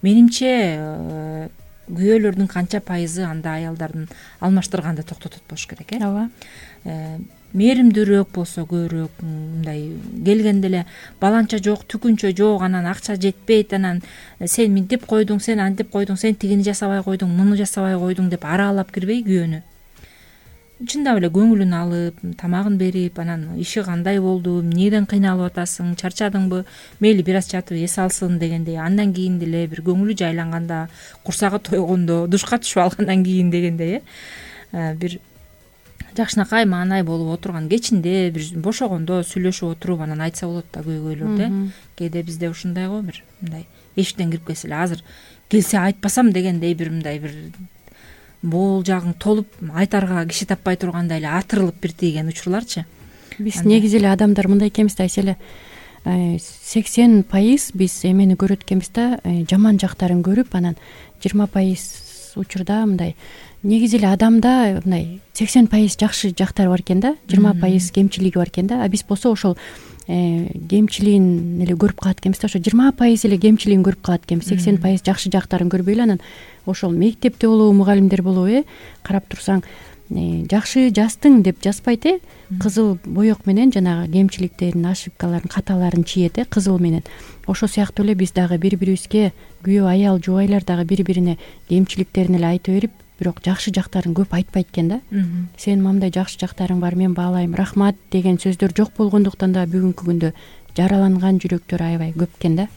Менимче күйөөлөрдүн канча пайызы анда аялдардын алмаштырганды токтотот болуш керек, ооба. Мээримдүүрөөк болсо, көбүрөөк мындай келгенде эле баланча жок, түкүнчө жок, анан акча жетпейт, анан сен мынтип койдуң, сен антип койдуң, сен тигини жасабай койдуң, муну жасабай койдуң деп араалап кирбей, күйөөнү чындап эле көңүлүн алып, тамагын берип, анан иши кандай болду, эмнеден кыйналып атасың, чарчадыңбы, мейли бир аз жатып эс алсын дегендей, андан кийин деле бир көңүлү жайланганда, курсагы тойгондо, душка түшүп алгандан кийин дегендей, бир жакшынакай маанай болуп отурган кечинде, бир бошогондо сүйлөшүп отуруп анан айтса болот да көйгөйлөрдү. Кээде бизде ушундай го, бир мындай эшиктен кирип келсе эле азыр келсе айтпасам дегендей бир мындай бир бул жагың толуп, айтарга киши таппай тургандай эле атырылып бир тийген учурларчы. Биз негизи эле адамдар мындай экенбиз да, айселе 80% биз эмени көрөт экенбиз да, жаман жактарын көрүп, анан 20% учурда мындай негизи эле адамда мындай 80% жакшы жактары бар экен да, 20% кемчилиги бар экен да. А биз болсо ошол кемчилигин эле көрүп калат экенбиз да, ошо 20% эле кемчилигин көрүп калат экенбиз, 80% жакшы жактарын көрбөй эле. Анан ошол мектепте болобу, мугалимдер болобу, карап турсаң жакшы жаздың деп жазбайт, кызыл боек менен жанагы кемчиликтерин, ошибкаларын, каталарын чиет, кызыл менен. Ошол сыяктуу эле биз дагы бири-бирибизге, күйөө аял, жубайлар дагы бири-бирине кемчиликтерин эле айта берип, бирок жакшы жактарын көп айтпайт экен да. Сенин мындай жакшы жактарың бар, мен баалайм, рахмат деген сөздөр жок болгондуктан да бүгүнкү күндө жараланган жүрөктөр аябай көп экен да.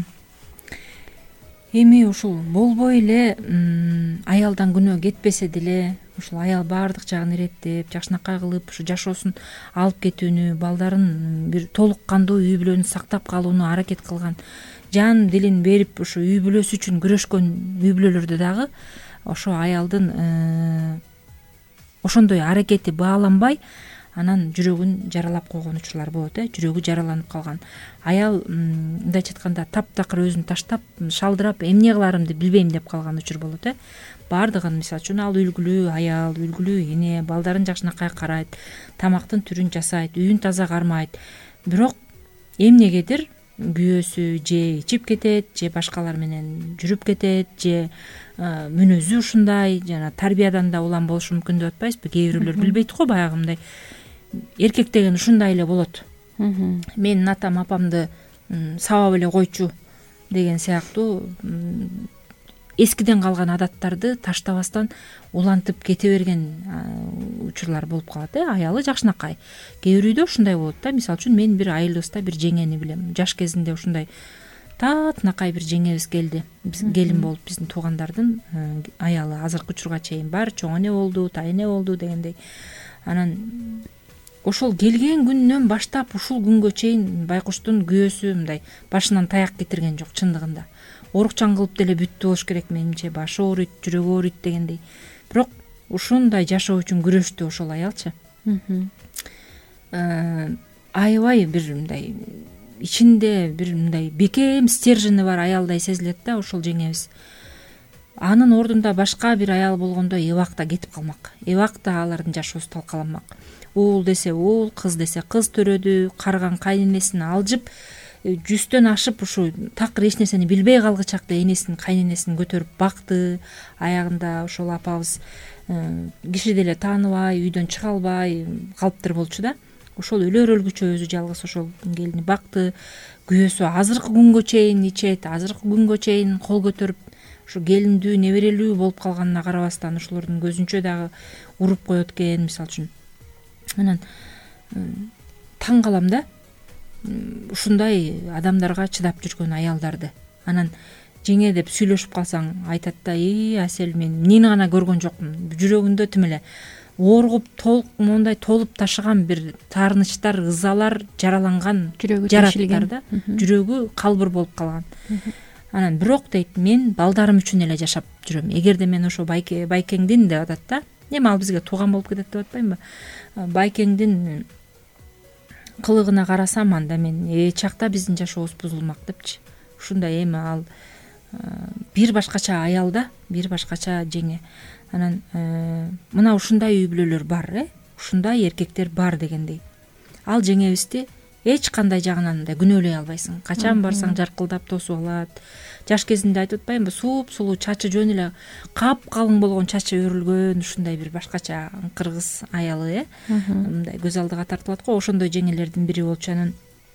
Эми ушул болбой эле аялдан күнөө кетпесе деле, ушул аял баардык жагын иреттеп, жакшынакай кылып ушу жашоосун алып кетүүнү, балдарын бир толук кандуу үй бүлөнү сактап калууну аракет кылган, жан дилин берип ушу үй бүлөсү үчүн күрөшкөн үй бүлөлөрдө дагы ошо аялдын ошондой аракети бааланбай, анан жүрөгүн жаралап койгон учурлар болот, жүрөгү жараланып калган аял мындайча айтканда таптакыр өзүн таштап, шалдырап, эмне кыларымды билбейм деп калган учур болот. Баардыгын, мисалы үчүн, ал үлгүлүү аял, үлгүлүү эне, балдарын жакшынакай карайт, тамактын түрүн жасайт, үйүн таза кармайт, бирок эмнегедир күйөөсү же ичип кетет, же башкалар менен жүрүп кетет, же мүнөзү ушундай, жана тарбиядан да улам болушу мүмкүн деп атпайбызбы? Кээ бирөөлөр билбейт го, баягы мындай эркек деген ушундай эле болот, менин атам апамды сабап эле койчу деген сыяктуу эскиден калган адаттарды таштабастан улантып кете берген учурлар болуп калат. Аялы жакшынакай. Кээ бир үйдө ушундай болот да. Мисалы үчүн мен бир айылыбызда бир жеңени билем. Жаш кезинде ушундай татынакай бир жеңебиз келди. Биз келин болуп, биздин туугандардын аялы азыркы учурга чейин бар, чоң эне болду, тай эне болду дегендей. Анан ошол келген күнүнөн баштап ушул күнгө чейин байкуштун күйөөсү мындай башынан таяк кетирген жок чындыгында. Орукчан кылып деле бүттү болуш керек менимче, башы ооруйт, жүрөгү ооруйт дегендей. Бирок ушундай жашоо үчүн күрөштү ошол аялчы. Аябай бир мындай ичинде бир мындай бекем стержени бар аялдай сезилет да ошол жеңебиз. Анын ордунда башка бир аял болгондо эбакта кетип калмак. Эбакта алардын жашоосу талкаланмак. Уул десе уул, кыз десе кыз төрөдү, карган кайненесин алжып, жүздөн ашып ушу такыр эч нерсени билбей калгычакта энесин, кайненесин көтөрүп бакты. Аягында ошол апабыз киши деле тааныбай, үйдөн чыга албай калыптыр болчу да. Ошол өлөр өлгүчө өзү жалгыз ошол келини бакты. Күйөөсү азыркы күнгө чейин ичет, азыркы күнгө чейин кол көтөрүп, ушу келиндүү, неберелүү болуп калганына карабастан ошолордун көзүнчө дагы уруп коет экен, мисалы үчүн. Анан таң калам да ушундай адамдарга чыдап жүргөн аялдарды. Анан жеңе деп сүйлөшүп калсаң айтат да, Асел, мен эмнени гана көргөн жокмун. Жүрөгүндө тим эле ооргуп, мондай толуп ташыган бир таарынычтар, ызалар жараланган, жараттар да. Жүрөгү калбыр болуп калган. Анан бирок дейт, мен балдарым үчүн эле жашап жүрөм. Эгерде мен ошо байкеңдин деп атат да. Эми ал бизге тууган болуп кетет деп атпаймынбы? Байкеңдин кылыгына карасам, анда мен чакта биздин жашообуз бузулмак депчи. Ушундай эми ал бир башкача аял да, бир башкача жеңе. Анан мына ушундай үй бүлөлөр бар, ушундай эркектер бар дегендей. Ал жеңебизди эч кандай жагынан да күнөөлөй албайсың. Качан барсаң жаркылдап тосуп алат. Жаш кезинде айтып атпаймынбы, сулуу чачы жөн эле калың болгон чачы өрүлгөн, ушундай бир башкача кыргыз аялы, мындай көз алдыга тартылат го, ошондой жеңелердин бири болчу. Анан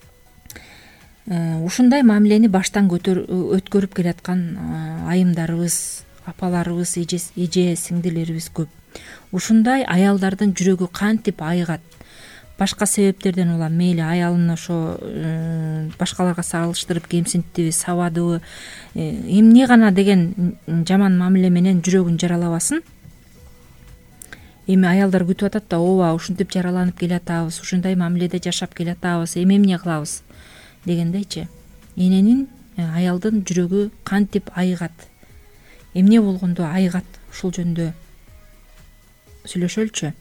ушундай мамилени баштан өткөрүп келаткан айымдарыбыз, апаларыбыз, эже сиңдилерибиз көп. Ушундай аялдардын жүрөгү кантип айыгат. Башка себептерден улам мейли аялын ошо башкаларга салыштырып кемсинттиби, сабадыбы, эмне гана деген жаман мамиле менен жүрөгүн жаралабасын. Эми аялдар күтүп атат да, ооба, ушинтип жараланып келатабыз, ушундай мамиледе жашап келатабыз, эмне кылабыз дегендейчи. Эненин, аялдын жүрөгү кантип айыгат, эмне болгондо айыгат, ушул жөнүндө сүйлөшөлүчү.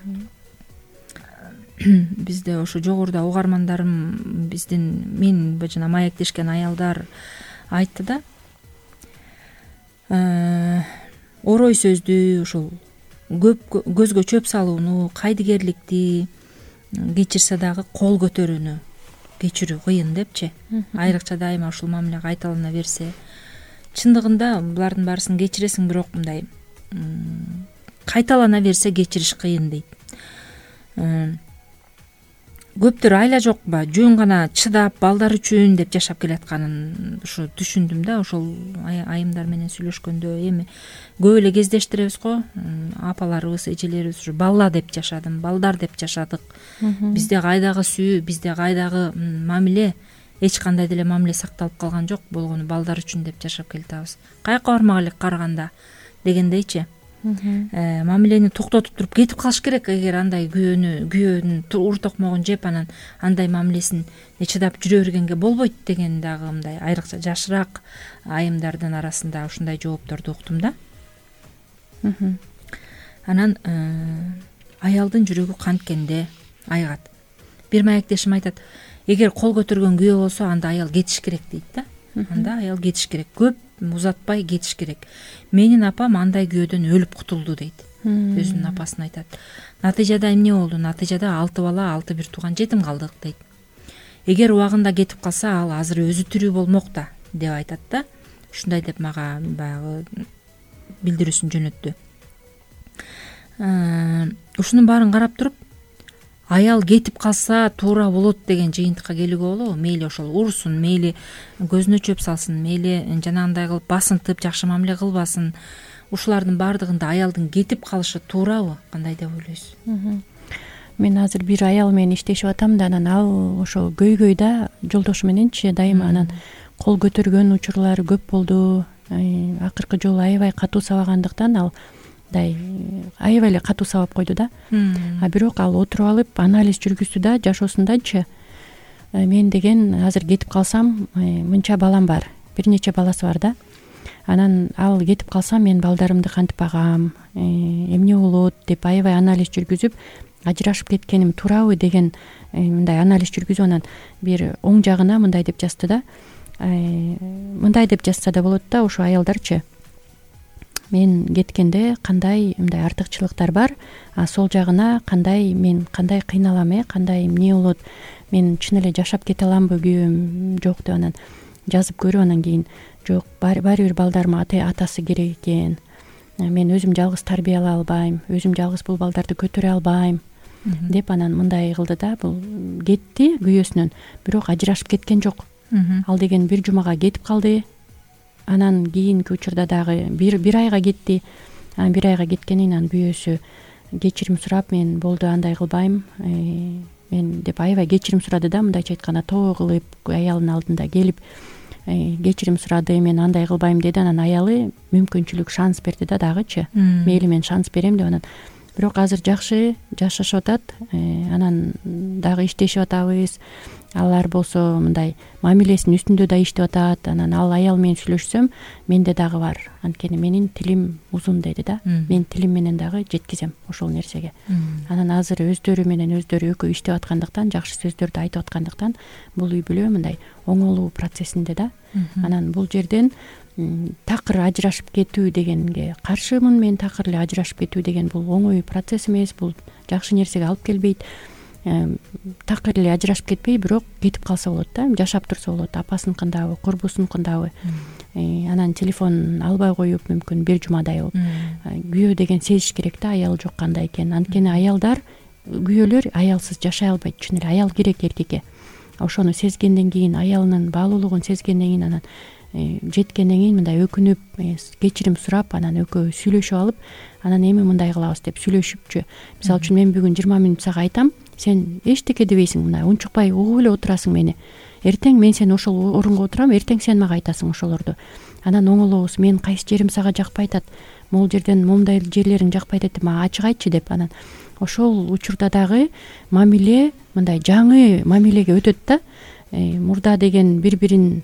Бизде ошо жогоруда угармандарым, мен жана маектешкен аялдар айтты да, орой сөздү, ушул көзгө чөп салууну, кайдыгерликти кечирсе дагы кол көтөрүүнү кечирүү кыйын депчи. Айрыкча дайыма ушул мамиле кайталана берсе, чындыгында булардын баарысын кечиресиң, бирок мындай кайталана берсе кечириш кыйын дейт. Көптөр айла жокпа, жөн гана чыдап балдар үчүн деп жашап келатканын ушу түшүндүм да. Ошол айымдар менен сүйлөшкөндө эми көп эле кездештиребиз го, апаларыбыз, эжелерибиз ушу балла деп жашадым, балдар деп жашадык. Бизде кайдагы сүйүү, бизде кайдагы мамиле, эч кандай деле мамиле сакталып калган жок. Болгону балдар үчүн деп жашап келатабыз. Каяка бармак элек караганда дегендейчи. Мамилени токтотуп туруп кетип калыш керек. Эгер андай күйөөнүн ур токмогун жеп, анан андай мамилесин чыдап жүрө бергенге болбойт деген дагы мындай айрыкча жашыраак айымдардын арасында ушундай жоопторду уктум да. Анан аялдын жүрөгү канткенде айгат. Бир маектешим айтат, эгер кол көтөргөн күйөө болсо анда аял кетиш керек дейт да. Анда аял кетиш керек, көп узатпай кетиш керек. Менин апам андай күйөөдөн өлүп кутулду дейт. Өзүнүн апасын айтат. Натыйжада эмне болду? Натыйжада 6 бала, 6 бир тууган жетим калдык дейт. Эгер убагында кетип калса, ал азыр өзү тирүү болмок да деп айтат да. Ушундай деп мага баягы билдирүүсүн жөнөттү. Ушунун баарын карап туруп, аял кетип калса туура болот деген жыйынтыкка келүүгө болобу? Мейли ошол урсун, мейли көзүнө чөп салсын, мейли жанагындай кылып басынтып жакшы мамиле кылбасын. Ушулардын баардыгында аялдын кетип калышы туурабы? Кандай деп ойлойсуз? Мен азыр бир аял менен иштешип атам да, анан ал ошо көйгөйдө жолдошу мененчи дайыма анан кол көтөргөн учурлары көп болду. Акыркы жолу аябай катуу сабагандыктан ал аябай эле катуу сабап койду да. Бирок ал отуруп алып анализ жүргүздү да, жашоосундачы мен деген азыр кетип калсам мынча балам бар, бир нече баласы бар да. Анан ал кетип калсам мен балдарымды кантип багам, эмне болот деп аябай анализ жүргүзүп, ажырашып кеткеним туурабы деген мындай анализ жүргүзүп, анан бир оң жагына мындай деп жазды да. Мындай деп жазса да болот да, ошо аялдарчы. Мен кеткенде кандай мындай артыкчылыктар бар, сол жагына мен кандай кыйналам, кандай эмне болот, мен чын эле жашап кете аламбы, күйөөм жок деп анан жазып көрүп, анан кийин жок, баары бир балдарыма атасы керек экен, мен өзүм жалгыз тарбиялай албайм, өзүм жалгыз бул балдарды көтөрө албайм деп анан мындай кылды да. Бул кетти күйөөсүнөн, бирок ажырашып кеткен жок. Ал деген бир жумага кетип калды. Анан кийинки учурда дагы бир айга кетти. Бир айга кеткенин анан күйөөсү кечирим сурап, мен болду андай кылбайм, мен деп аябай кечирим сурады да. Мындайча айтканда тоо кылып аялдын алдында келип кечирим сурады, мен андай кылбайм деди. Анан аялы мүмкүнчүлүк, шанс берди да дагычы. Мейли мен шанс берем деп. Анан бирок азыр жакшы жашашып атат. Анан дагы иштешип атабыз. Алар болсо мындай мамилесинин үстүндө да иштеп атат. Анан ал аял менен сүйлөшсөм, менде дагы бар. Анткени менин тилим узун деди да. Мен тилим менен дагы жеткизем ошол нерсеге. Анан азыр өздөрү менен өздөрү экөө иштеп аткандыктан, жакшы сөздөрдү айтып аткандыктан бул үй бүлө мындай оңолуу процессинде да. Анан бул жерден такыр ажырашып кетүү дегенге каршымын. Мен такыр эле ажырашып кетүү деген бул оңой процесс эмес, бул жакшы нерсеге алып келбейт. Такыр эле ажырашып кетпей, бирок кетип калса болот да, жашап турса болот. Апасын кындабы, курбусун кындабы, анан телефон албай коюп мүмкүн бир жумадай болуп. Күйөө деген сезиш керек да, аял жок кандай экен. Анткени аялдар, күйөөлөр аялсыз жашай албайт. Чын эле аял керек эркекке. Ошону сезгенден кийин, аялынын баалуулугун сезгенден кийин, анан жеткенден кийин мындай өкүнүп, кечирим сурап, анан экөө сүйлөшүп алып, анан эми мындай кылабыз деп сүйлөшүпчү. Мисалы үчүн мен бүгүн 20 мүнөт сага айтам, сен эчтеке дебейсиң, мындай унчукпай угуп эле отурасың мени. Эртең мен сен ошол орунга отурам, эртең сен мага айтасың ошолорду. Анан оңолобуз, мен кайсы жерим сага жакпай атат, могул жерден момундай жерлериң жакпай атат деп мага ачык айтчы деп. Анан ошол учурда дагы мамиле мындай жаңы мамилеге өтөт да. Мурда деген бири-бирин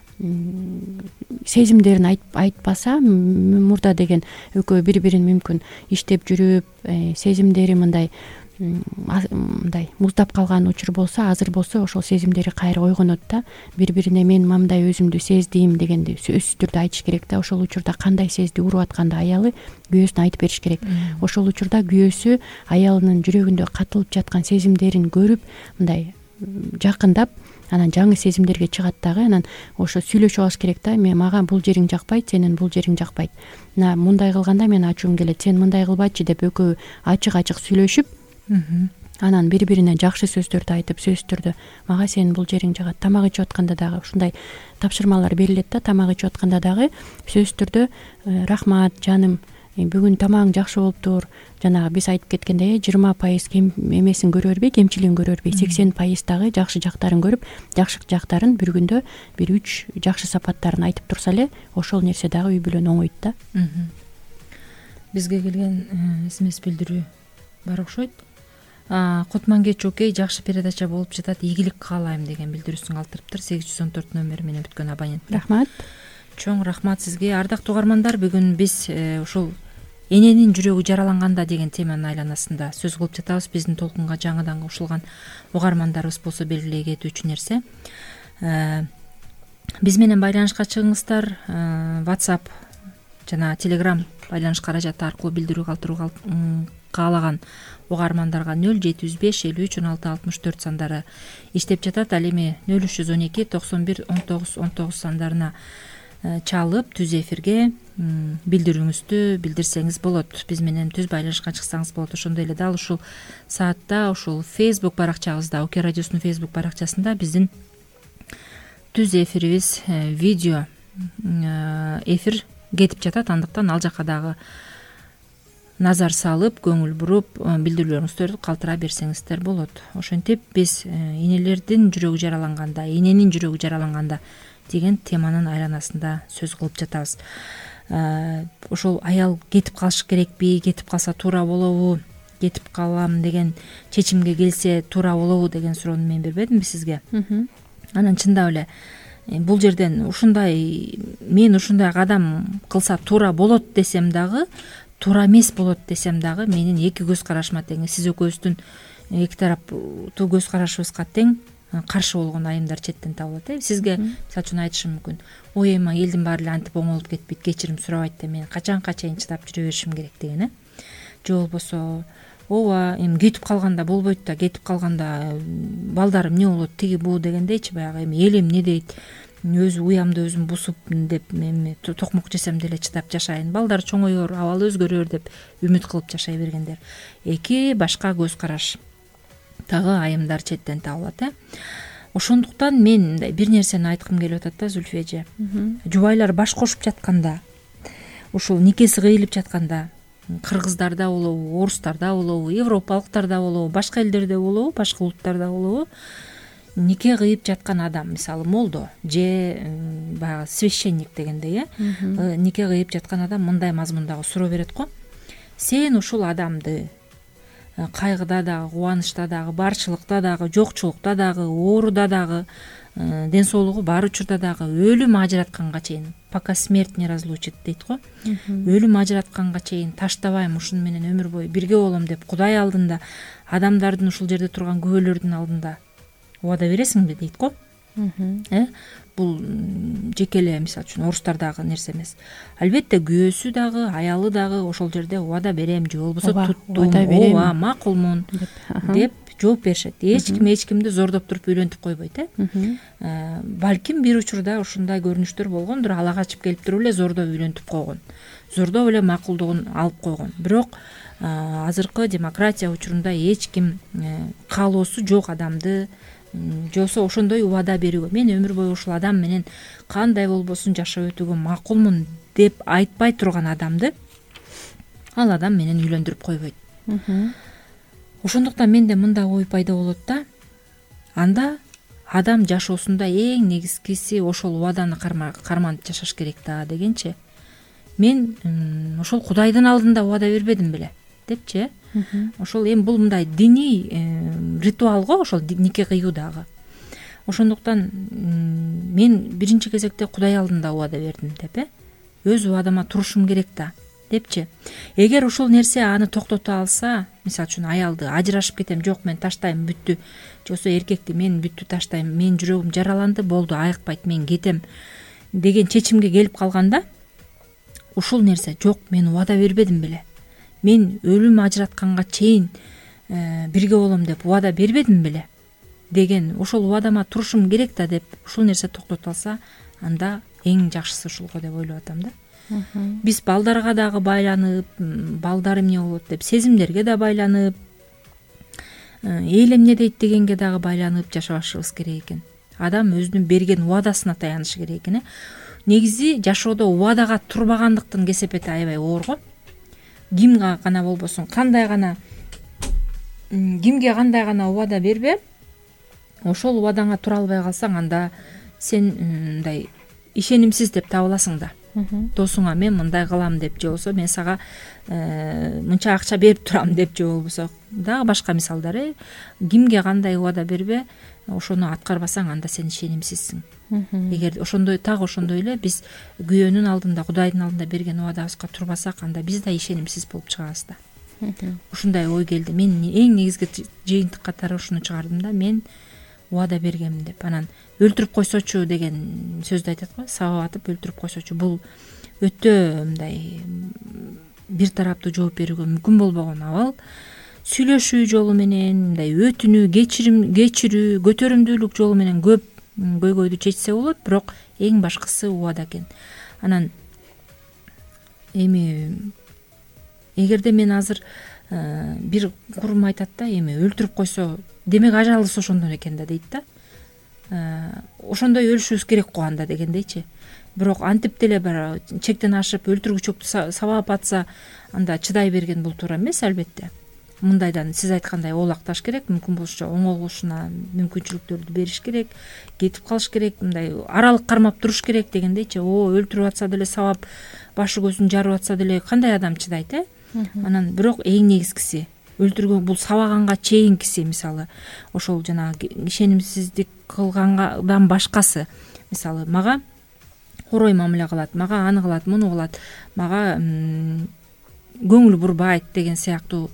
сезимдерин айтпаса, мурда деген экөө бири-бирин мүмкүн иштеп жүрүп, сезимдери мындай муздап калган учур болсо, азыр болсо ошол сезимдери кайра ойгонот да. Бири-бирине мен мындай өзүмдү сездим дегенди сөзсүз түрдө айтыш керек да. Ошол учурда кандай сезди уруп атканда аялы күйөөсүнө айтып бериш керек. Ошол учурда күйөөсү аялынын жүрөгүндө катылып жаткан сезимдерин көрүп, мындай жакындап анан жаңы сезимдерге чыгат дагы. Анан ошо сүйлөшүп алыш керек да. Мага бул жериң жакпайт, сенин бул жериң жакпайт. Мына мындай кылганда мен ачуум келет, сен мындай кылбачы деп экөө ачык сүйлөшүп, анан бири бирине жакшы сөздөрдү айтып, сөзсүз түрдө мага сенин бул жериң жагат. Тамак ичип атканда дагы ушундай тапшырмалар берилет да. Тамак ичип атканда дагы сөзсүз түрдө рахмат жаным, бүгүн тамагың жакшы болуптур. Жанагы биз айтып кеткендей 20% эмесин көрө бербей, кемчилигин көрө бербей, 80% дагы жакшы жактарын көрүп, жакшы жактарын бир күндө бир 3 жакшы сапаттарын айтып турса эле, ошол нерсе дагы үй бүлөнү оңойт да. Бизге келген смс билдирүү бар окшойт. Кутмангеч окей, жакшы передача болуп жатат, ийгилик каалайм деген билдирүүсүн калтырыптыр. 814 номери менен бүткөн абонент. Рахмат. Чоң рахмат сизге. Ардактуу угармандар, бүгүн биз ушул эненин жүрөгү жараланганда деген теманын айланасында сөз кылып жатабыз. Биздин толкунга жаңыдан кошулган угармандарыбыз болсо белгилей кетүүчү нерсе. Биз менен байланышка чыгыңыздар. WhatsApp жана Telegram байланыш каражаты аркылуу билдирүү калтыруу каалаган угармандарга 0705 53 16 64 сандары иштеп жатат. Ал эми 0312 91 19 19 сандарына чалып түз эфирге билдирүүңүздү билдирсеңиз болот. Биз менен түз байланышка чыксаңыз болот. Ошондой эле дал ушул саатта ушул Facebook баракчабызда, ОК радиосунун Facebook баракчасында биздин түз эфирибиз видео эфир кетип жатат. Андыктан ал жака дагы назар салып, көңүл буруп, билдирүүлөрүңүздөрдү калтыра берсеңиздер болот. Ошентип биз энелердин жүрөгү жараланганда, эненин жүрөгү жараланганда деген теманын айланасында сөз кылып жатабыз. Ошол аял кетип калыш керекпи, кетип калса туура болобу, кетип калам деген чечимге келсе туура болобу деген суроону мен бербедимби сизге? Анан чындап эле бул жерден ушундай мен ушундай кадам кылса туура болот десем дагы, туура эмес болот десем дагы менин эки көз карашыма тең, сиз экөөбүздүн эки тараптуу көз карашыбызга тең каршы болгон айымдар четтен табылат. Сизге мисалы үчүн айтышым мүмкүн. Ой эми элдин баары эле антип оңолуп кетпейт, кечирим сурабайт да мен качанга чейин чыдап жүрө беришим керек деген. Же болбосо ооба эми кетип калганда болбойт да, кетип калганда балдарым эмне болот, тиги буу дегендейчи, баягы эми элим эмне дейт, өзү уямды өзүм бусуп деп эми токмок жесем деле чыдап жашайын, балдар чоңоёр, абалы өзгөрөр деп үмүт кылып жашай бергендер. Эки башка көз караш тагы айымдар четтен табылат. Ошондуктан мен мындай бир нерсени айткым келип атат да, Зүлфия эже. Жубайлар баш кошуп жатканда, ушул никеси кыйылып жатканда, кыргыздарда болобу, орустарда болобу, европалыктарда болобу, башка элдерде болобу, башка улуттарда болобу, нике кыйып жаткан адам, мисалы молдо же баягы священник дегендей, нике кыйып жаткан адам мындай мазмундагы суроо берет го. Сен ушул адамды кайгыда дагы, кубанычта дагы, барчылыкта дагы, жокчулукта дагы, ооруда дагы, ден соолугу бар учурда дагы өлүм ажыратканга чейин, пока смерть не разлучит дейт го. Өлүм ажыратканга чейин таштабайм, ушуну менен өмүр бою бирге болом деп Кудай алдында, адамдардын ушул жерде турган күбөлөрдүн алдында убада бересиңби дейт го. Бул жеке эле мисалы үчүн орустардагы нерсе эмес. Албетте күйөөсү дагы, аялы дагы ошол жерде убада берем же болбосо туттум, ооба макулмун деп жооп беришет. Эч кимди зордоп туруп үйлөнтүп койбойт. Балким бир учурда ушундай көрүнүштөр болгондур, ала качып келип туруп эле зордоп үйлөнтүп койгон, зордоп эле макулдугун алып койгон. Бирок азыркы демократия учурунда эч ким каалоосу жок адамды жосо ошондой убада берүүгө, мен өмүр бою ушул адам менен кандай болбосун жашап өтүүгө макулмун деп айтпай турган адамды ал адам менен үйлөндүрүп койбойт. Ошондуктан менде мындай ой пайда болот да, анда адам жашоосунда эң негизгиси ошол убаданы карманып жашаш керек да дегенчи. Мен ошол Кудайдын алдында убада бербедим беле депчи. Ошол эми бул мындай диний ритуал го, ошол нике кыюу дагы. Ошондуктан мен биринчи кезекте Кудай алдында убада бердим деп, өз убадама турушум керек да депчи. Эгер ушул нерсе аны токтото алса, мисалы үчүн аялды ажырашып кетем, жок мен таштайм бүттү, жосо эркекти мен бүттү таштайм, менин жүрөгүм жараланды, болду, айыкпайт, мен кетем деген чечимге келип калганда, ушул нерсе жок, мен убада бербедим беле, мен өлүм ажыратканга чейин бирге болом деп убада бербедим беле деген ошол убадама турушум керек да деп ушул нерсе токтотулса анда эң жакшысы ушул го деп ойлоп атам да. Биз балдарга дагы байланып, балдар эмне болот деп сезимдерге да байланып, эл эмне дейт дегенге дагы байланып жашабашыбыз керек экен. Адам өзүнүн берген убадасына таянышы керек экен. Негизи жашоодо убадага турбагандыктын кесепети аябай оор го. Кимге гана болбосун, кимге кандай убада бербе, ошол убадаңа тура албай калсаң, анда сен мындай ишенимсиз деп табыласың да. Досуңа мен мындай кылам деп, же болбосо мен сага мынча акча берип турам деп, же болбосо дагы башка мисалдар. Кимге кандай убада бербе, ошону аткарбасаң, анда сен ишенимсизсиң. Эгер ошондой эле биз күйөөнүн алдында, Кудайдын алдында берген убадабызга турбасак, анда биз да ишенимсиз болуп чыгабыз да. Ушундай ой келди. Мен эң негизги жыйынтык катары ушуну чыгардым да. Мен убада бергем деп. Анан өлтүрүп койсочу деген сөздү айтат го. Сабап атып өлтүрүп койсочу. Бул өтө мындай бир тараптуу жооп берүүгө мүмкүн болбогон абал. Сүйлөшүү жолу менен, мындай өтүнүү, кечирүү, көтөрүмдүүлүк жолу менен көп көйгөйдү чечсе болот, бирок эң башкысы убада экен. Анан эми эгерде мен азыр бир курум айтат да, эми өлтүрүп койсо, демек ажалыбыз ошондон экен да дейт да. Ошондой өлүшүбүз керек го анда дегендейчи. Бирок антип деле бир чектен ашып өлтүргүчөктү сабап атса, анда чыдай берген бул туура эмес, албетте. Мындайдан сиз айткандай оолакташ керек, мүмкүн болушунча оңолушуна мүмкүнчүлүктөрдү бериш керек, кетип калыш керек, мындай аралык кармап туруш керек дегендейчи. Өлтүрүп атса деле, сабап башы көзүн жарып атса деле кандай адам чыдайт, Анан бирок эң негизгиси өлтүргөн, бул сабаганга чейинкиси, мисалы ошол жанагы ишенимсиздик кылгандан башкасы, мисалы мага орой мамиле кылат, мага аны кылат, муну кылат, мага көңүл бурбайт деген сыяктуу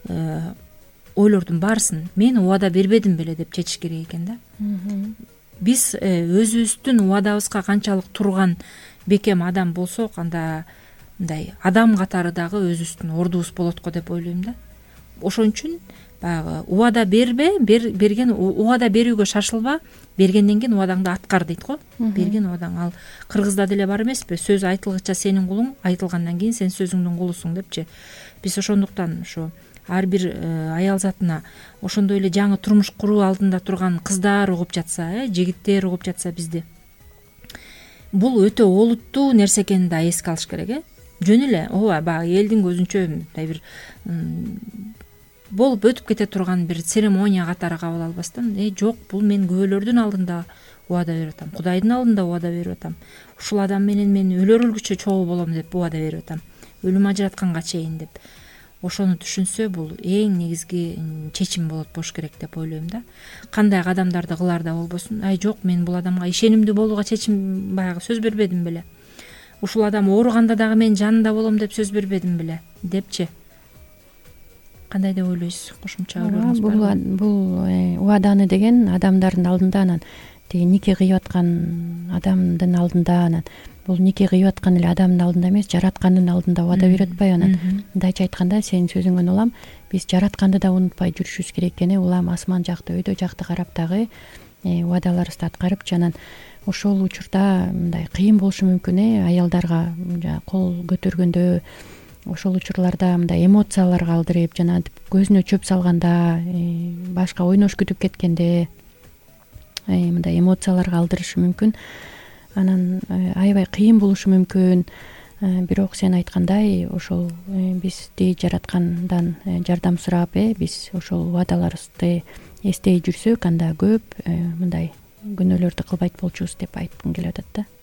ойлордун баарысын мен убада бербедим беле деп чечиш керек экен да. Биз өзүбүздүн убадабызга канчалык турган бекем адам болсок, анда мындай адам катары дагы өзүбүздүн ордубуз болот го деп ойлойм да. Ошон үчүн баягы убада бербе, берген убада берүүгө шашылба, бергенден кийин убадаңды аткар дейт го. Берген убадаң, ал кыргызда деле бар эмеспи, сөз айтылгыча сенин кулуң, айтылгандан кийин сен сөзүңдүн кулусуң депчи. Биз ошондуктан ошо ар бир аял затына ошондой эле жаңы турмуш куруу алдында турган кыздар угуп жатса, жигиттер угуп жатса бизди, бул өтө олуттуу нерсе экенин да эске алыш керек. Жөн эле ооба, баягы элдин көзүнчө мындай бир болуп өтүп кете турган бир церемония катары кабыл албастан, жок, бул мен күбөлөрдүн алдында убада берип атам, Кудайдын алдында убада берип атам, ушул адам менен мен өлөр өлгүчө чогуу болом деп убада берип атам, өлүм ажыратканга чейин деп. Ошону түшүнсө, бул эң негизги чечим болот болуш керек деп ойлойм да. Кандай кадамдарды кылар да болбосун, жок, мен бул адамга ишенимдүү болууга чечим баягы сөз бербедим беле, ушул адам ооруганда дагы мен жанында болом деп сөз бербедим беле депчи. Кандай деп ойлойсуз? Кошумча ойлоруңуз барбы? Бул убаданы деген адамдардын алдында, анан тиги нике кыйып аткан адамдын алдында, анан бул нике кыйып аткан эле адамдын алдында эмес, жараткандын алдында убада берип атпайбы? Анан мындайча айтканда, сенин сөзүңөн улам, биз жаратканды да унутпай жүрүшүбүз керек экен. Улам асман жакты, өйдө жакты карап дагы убадаларыбызды аткарыпчы. Анан ошол учурда мындай кыйын болушу мүмкүн, аялдарга кол көтөргөндө, ошол учурларда мындай эмоцияларга алдырып, жана көзүнө чөп салганда, башка ойнош күтүп кеткенде мындай эмоцияларга алдырышы мүмкүн. Анан аябай кыйын болушу мүмкүн. Бирок сен айткандай, ошол бизди жараткандан жардам сурап, биз ошол убадаларыбызды эстей жүрсөк, анда көп мындай күнөөлөрдү кылбайт болчубуз деп айткым келип атат да.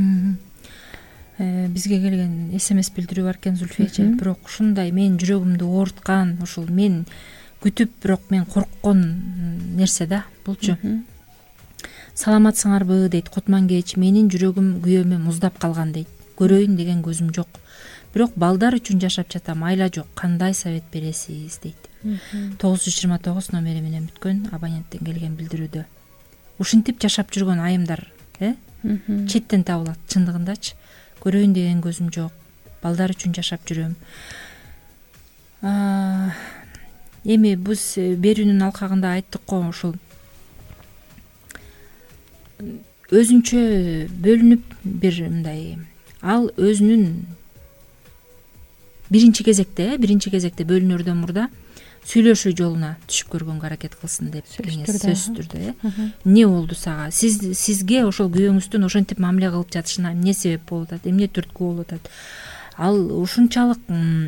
Бизге келген СМС билдирүү бар экен, Зульфия, бирок ушундай менин жүрөгүмдү ооруткан, ушул мен күтүп, бирок мен корккон нерсе да булчу. Саламатсыңарбы дейт Кутмангеч, менин жүрөгүм күйөөмө муздап калган дейт. Көрөйүн деген көзүм жок. Бирок балдар үчүн жашап жатам, айла жок. Кандай совет бересиз дейт. 929 номери менен бүткөн абоненттен келген билдирүүдө. Ушинтип жашап жүргөн айымдар, четтен табылат чындыгындачы. Көрөйүн деген көзүм жок. Балдар үчүн жашап жүрөм. Эми биз берүүнүн алкагында айттык го, ушул өзүнчө бөлүнүп бир мындай ал өзүнүн биринчи кезекте бөлүнөрдөн мурда сүйлөшүү жолуна түшүп көргөнгө аракет кылсын деп сөзсүз түрдө эмне болду сага, сизге ошол күйөөңүздүн ошентип мамиле кылып жатышына эмне себеп болуп атат, эмне түрткү болуп атат, ал ушунчалык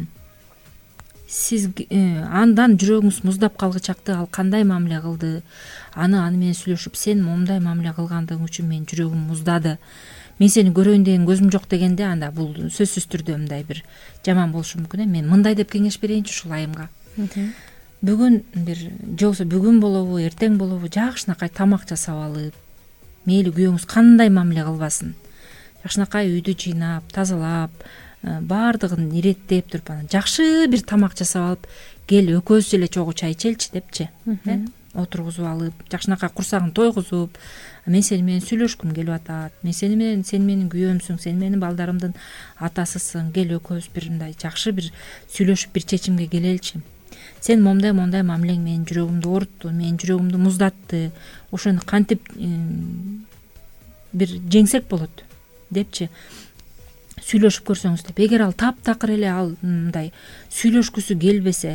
сиз андан жүрөгүңүз муздап калгычакты ал кандай мамиле кылды, аны менен сүйлөшүп сен момундай мамиле кылгандыгың үчүн менин жүрөгүм муздады, мен сени көрөйүн деген көзүм жок дегенде, анда бул сөзсүз түрдө мындай бир жаман болушу мүмкүн. Мен мындай деп кеңеш берейинчи ушул айымга. Бүгүн бир же болбосо бүгүн болобу, эртең болобу жакшынакай тамак жасап алып, мейли күйөөңүз кандай мамиле кылбасын, жакшынакай үйдү жыйнап, тазалап, баардыгын иреттеп туруп анан жакшы бир тамак жасап алып, кел экөөбүз эле чогуу чай ичеличи депчи, отургузуп алып, жакшынакай курсагын тойгузуп, мен сени менен сүйлөшкүм келип атат, сен менин күйөөмсүң, сен менин балдарымдын атасысың, кел экөөбүз бир мындай жакшы бир сүйлөшүп бир чечимге келеличи, сен момундай мамилең менин жүрөгүмдү оорутtu, менин жүрөгүмдү муздатты, ошону кантип бир жеңсек болот депчи сүйлөшүп көрсөңүз деп. Эгер ал таптакыр эле ал мындай сүйлөшкүсү келбесе,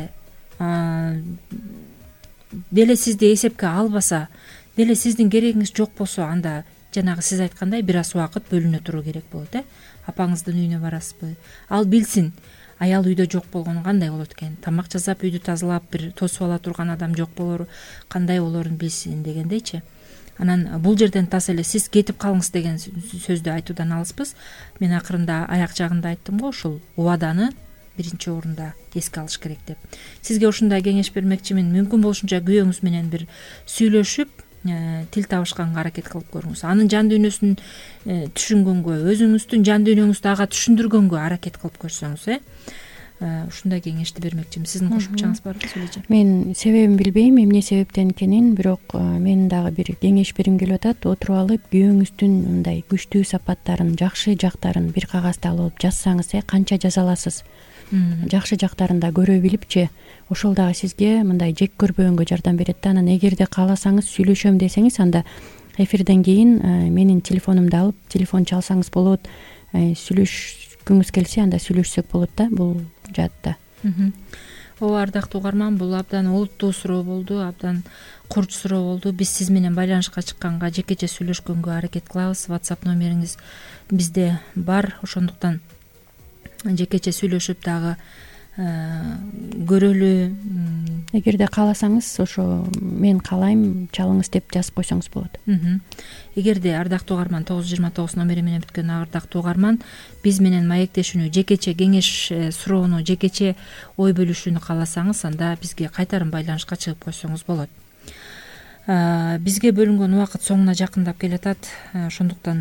деле сизди эсепке албаса, деле сиздин керегиңиз жок болсо, анда жанагы сиз айткандай бир аз убакыт бөлүнө туруу керек болот. Апаңыздын үйүнө барасызбы, ал билсин аял үйдө жок болгону кандай болот экен, тамак жасап үйдү тазалап бир тосуп ала турган адам жок болору кандай болоорун билсин дегендейчи. Анан бул жерден тас эле сиз кетип калыңыз деген сөздү айтуудан алыспыз. Мен акырында аяк жагында айттым го, ушул убаданы биринчи орунда эске алыш керек деп. Сизге ушундай кеңеш бермекчимин. Мүмкүн болушунча күйөөңүз менен бир сүйлөшүп, тил табышканга аракет кылып көрүңүз. Анын жан дүйнөсүн түшүнгөнгө, өзүңүздүн жан дүйнөңүздү ага түшүндүргөнгө аракет кылып көрсөңүз. Ушундай кеңешти бермекчимин. Сиздин кошумчаңыз барбы, Сүлейжан? Мен себебин билбейм, эмне себептен экенин, бирок мен дагы бир кеңеш бергим келип атат. Отуруп алып, күйөөңүздүн мындай күчтүү сапаттарын, жакшы жактарын бир кагазда алып жазсаңыз, канча жаза аласыз? Жакшы жактарын да көрө билипчи, ошол дагы сизге мындай жек көрбөгөнгө жардам берет да. Анан эгерде кааласаңыз сүйлөшөм десеңиз, анда эфирден кийин менин телефонумду алып, телефон чалсаңыз болот, сүйлөшкүңүз келсе анда сүйлөшсөк болот да бул жаатта. Ооба, ардактуу угарман, бул абдан олуттуу суроо болду, абдан курч суроо болду. Биз сиз менен байланышка чыкканга, жекече сүйлөшкөнгө аракет кылабыз. WhatsApp номериңиз бизде бар, ошондуктан жекече сүйлөшүп дагы көрөлү. Эгерде кааласаңыз, ошо мен каалайм чалыңыз деп жазып койсоңуз болот. Эгерде ардактуу угарман 929 номери менен бүткөн ардактуу угарман биз менен маектешүүнү, жекече кеңеш суроону, жекече ой бөлүшүүнү кааласаңыз, анда бизге кайтарым байланышка чыгып койсоңуз болот. Бизге бөлүнгөн убакыт соңуна жакындап келатат, ошондуктан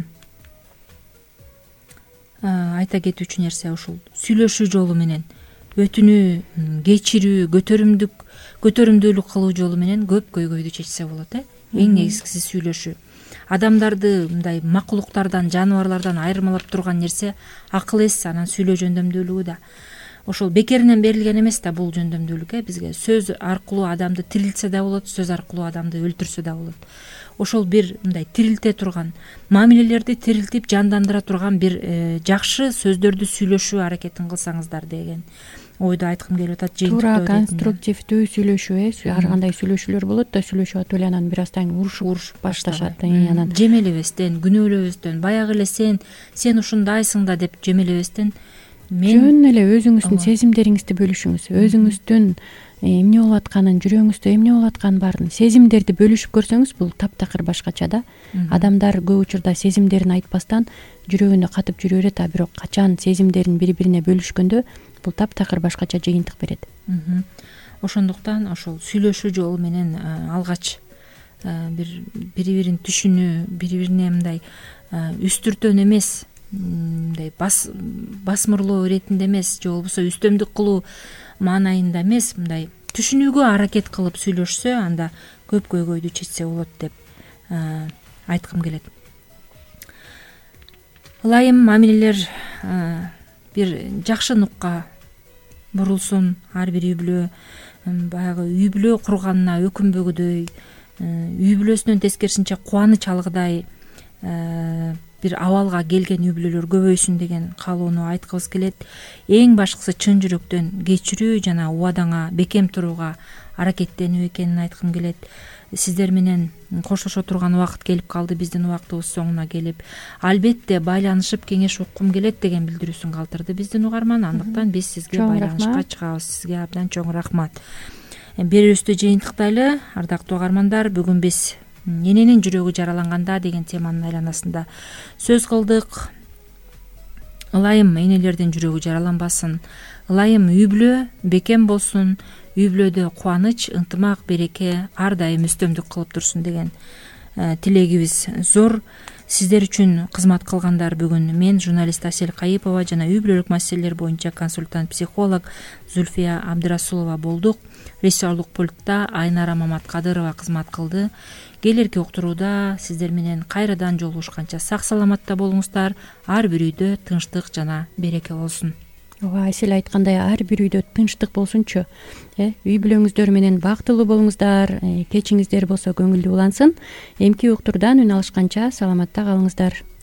айта кетүүчү нерсе ушул сүйлөшүү жолу менен, өтүнүү, кечирүү, көтөрүмдүүлүк кылуу жолу менен көп көйгөйдү чечсе болот. Эң негизгиси сүйлөшүү. Адамдарды мындай макулуктардан, жаныбарлардан айырмалап турган нерсе акыл эс, анан сүйлөө жөндөмдүүлүгү да. Ошол бекеринен берилген эмес да бул жөндөмдүүлүк. Бизге сөз аркылуу адамды тирилтсе да болот, сөз аркылуу адамды өлтүрсө да болот. Ошол бир мындай тирилте турган, мамилелерди тирилтип жандандыра турган бир жакшы сөздөрдү сүйлөшүү аракетин кылсаңыздар деген ойду айткым келип атат. Туура, конструктивдүү сүйлөшүү. Ар кандай сүйлөшүүлөр болот да, сүйлөшүп атып эле анан бир аздан урушуп башташат. Анан жемелебестен, күнөөлөбөстөн, баягы эле сен ушундайсың да деп жемелебестен, жөн эле өзүңүздүн сезимдериңизди бөлүшүңүз. Өзүңүздүн эмне болуп атканын, жүрөгүңүздө эмне болуп атканын баарын сезимдерди бөлүшүп көрсөңүз, бул таптакыр башкача да. Адамдар көп учурда сезимдерин айтпастан жүрөгүндө катып жүрө берет, а бирок качан сезимдерин бири-бирине бөлүшкөндө бул таптакыр башкача жыйынтык берет. Ошондуктан ошол сүйлөшүү жолу менен алгач бири-бирин түшүнүү, бири-бирине мындай үстүртөн эмес, мындай басмырлоо иретинде эмес, же болбосо үстөмдүк кылуу маанайында эмес, мындай түшүнүүгө аракет кылып сүйлөшсө, анда көп көйгөйдү чечсе болот деп айткым келет. Ылайым мамилелер бир жакшы нукка бурулсун, ар бир үй бүлө баягы үй бүлө курганына өкүнбөгүдөй, үй бүлөсүнөн тескерисинче кубаныч алгыдай бир абалга келген үй бүлөлөр көбөйсүн деген каалоону айткыбыз келет. Эң башкысы чын жүрөктөн кечирүү жана убадаңа бекем турууга аракеттенүү экенин айткым келет. Сиздер менен коштошо турган убакыт келип калды, биздин убактыбыз соңуна келип. Албетте байланышып кеңеш уккум келет деген билдирүүсүн калтырды биздин угарман. Андыктан биз сизге байланышка чыгабыз. Сизге абдан чоң рахмат. Берүүбүздү жыйынтыктайлы, ардактуу угармандар. Бүгүн биз эненин жүрөгү жараланганда деген теманын айланасында сөз кылдык. Ылайым энелердин жүрөгү жараланбасын, ылайым үй бүлө бекем болсун, үй бүлөдө кубаныч, ынтымак, береке ар дайым үстөмдүк кылып турсун деген тилегибиз зор. Сиздер үчүн кызмат кылгандар бүгүн мен, журналист Асель Кайыпова жана үй бүлөлүк маселелер боюнча консультант психолог Зульфия Абдырасулова болдук. Режиссерлук пультта Айнара Маматкадырова кызмат кылды. Келерки уктурууда сиздер менен кайрадан жолугушканча сак саламатта болуңуздар. Ар бир үйдө тынчтык жана береке болсун. ооба, Асель айткандай, ар бир үйдө тынчтык болсунчу. Үй бүлөңүздөр менен бактылуу болуңуздар, кечиңиздер болсо көңүлдүү улансын. Эмки уктуруудан үн алышканча саламатта калыңыздар.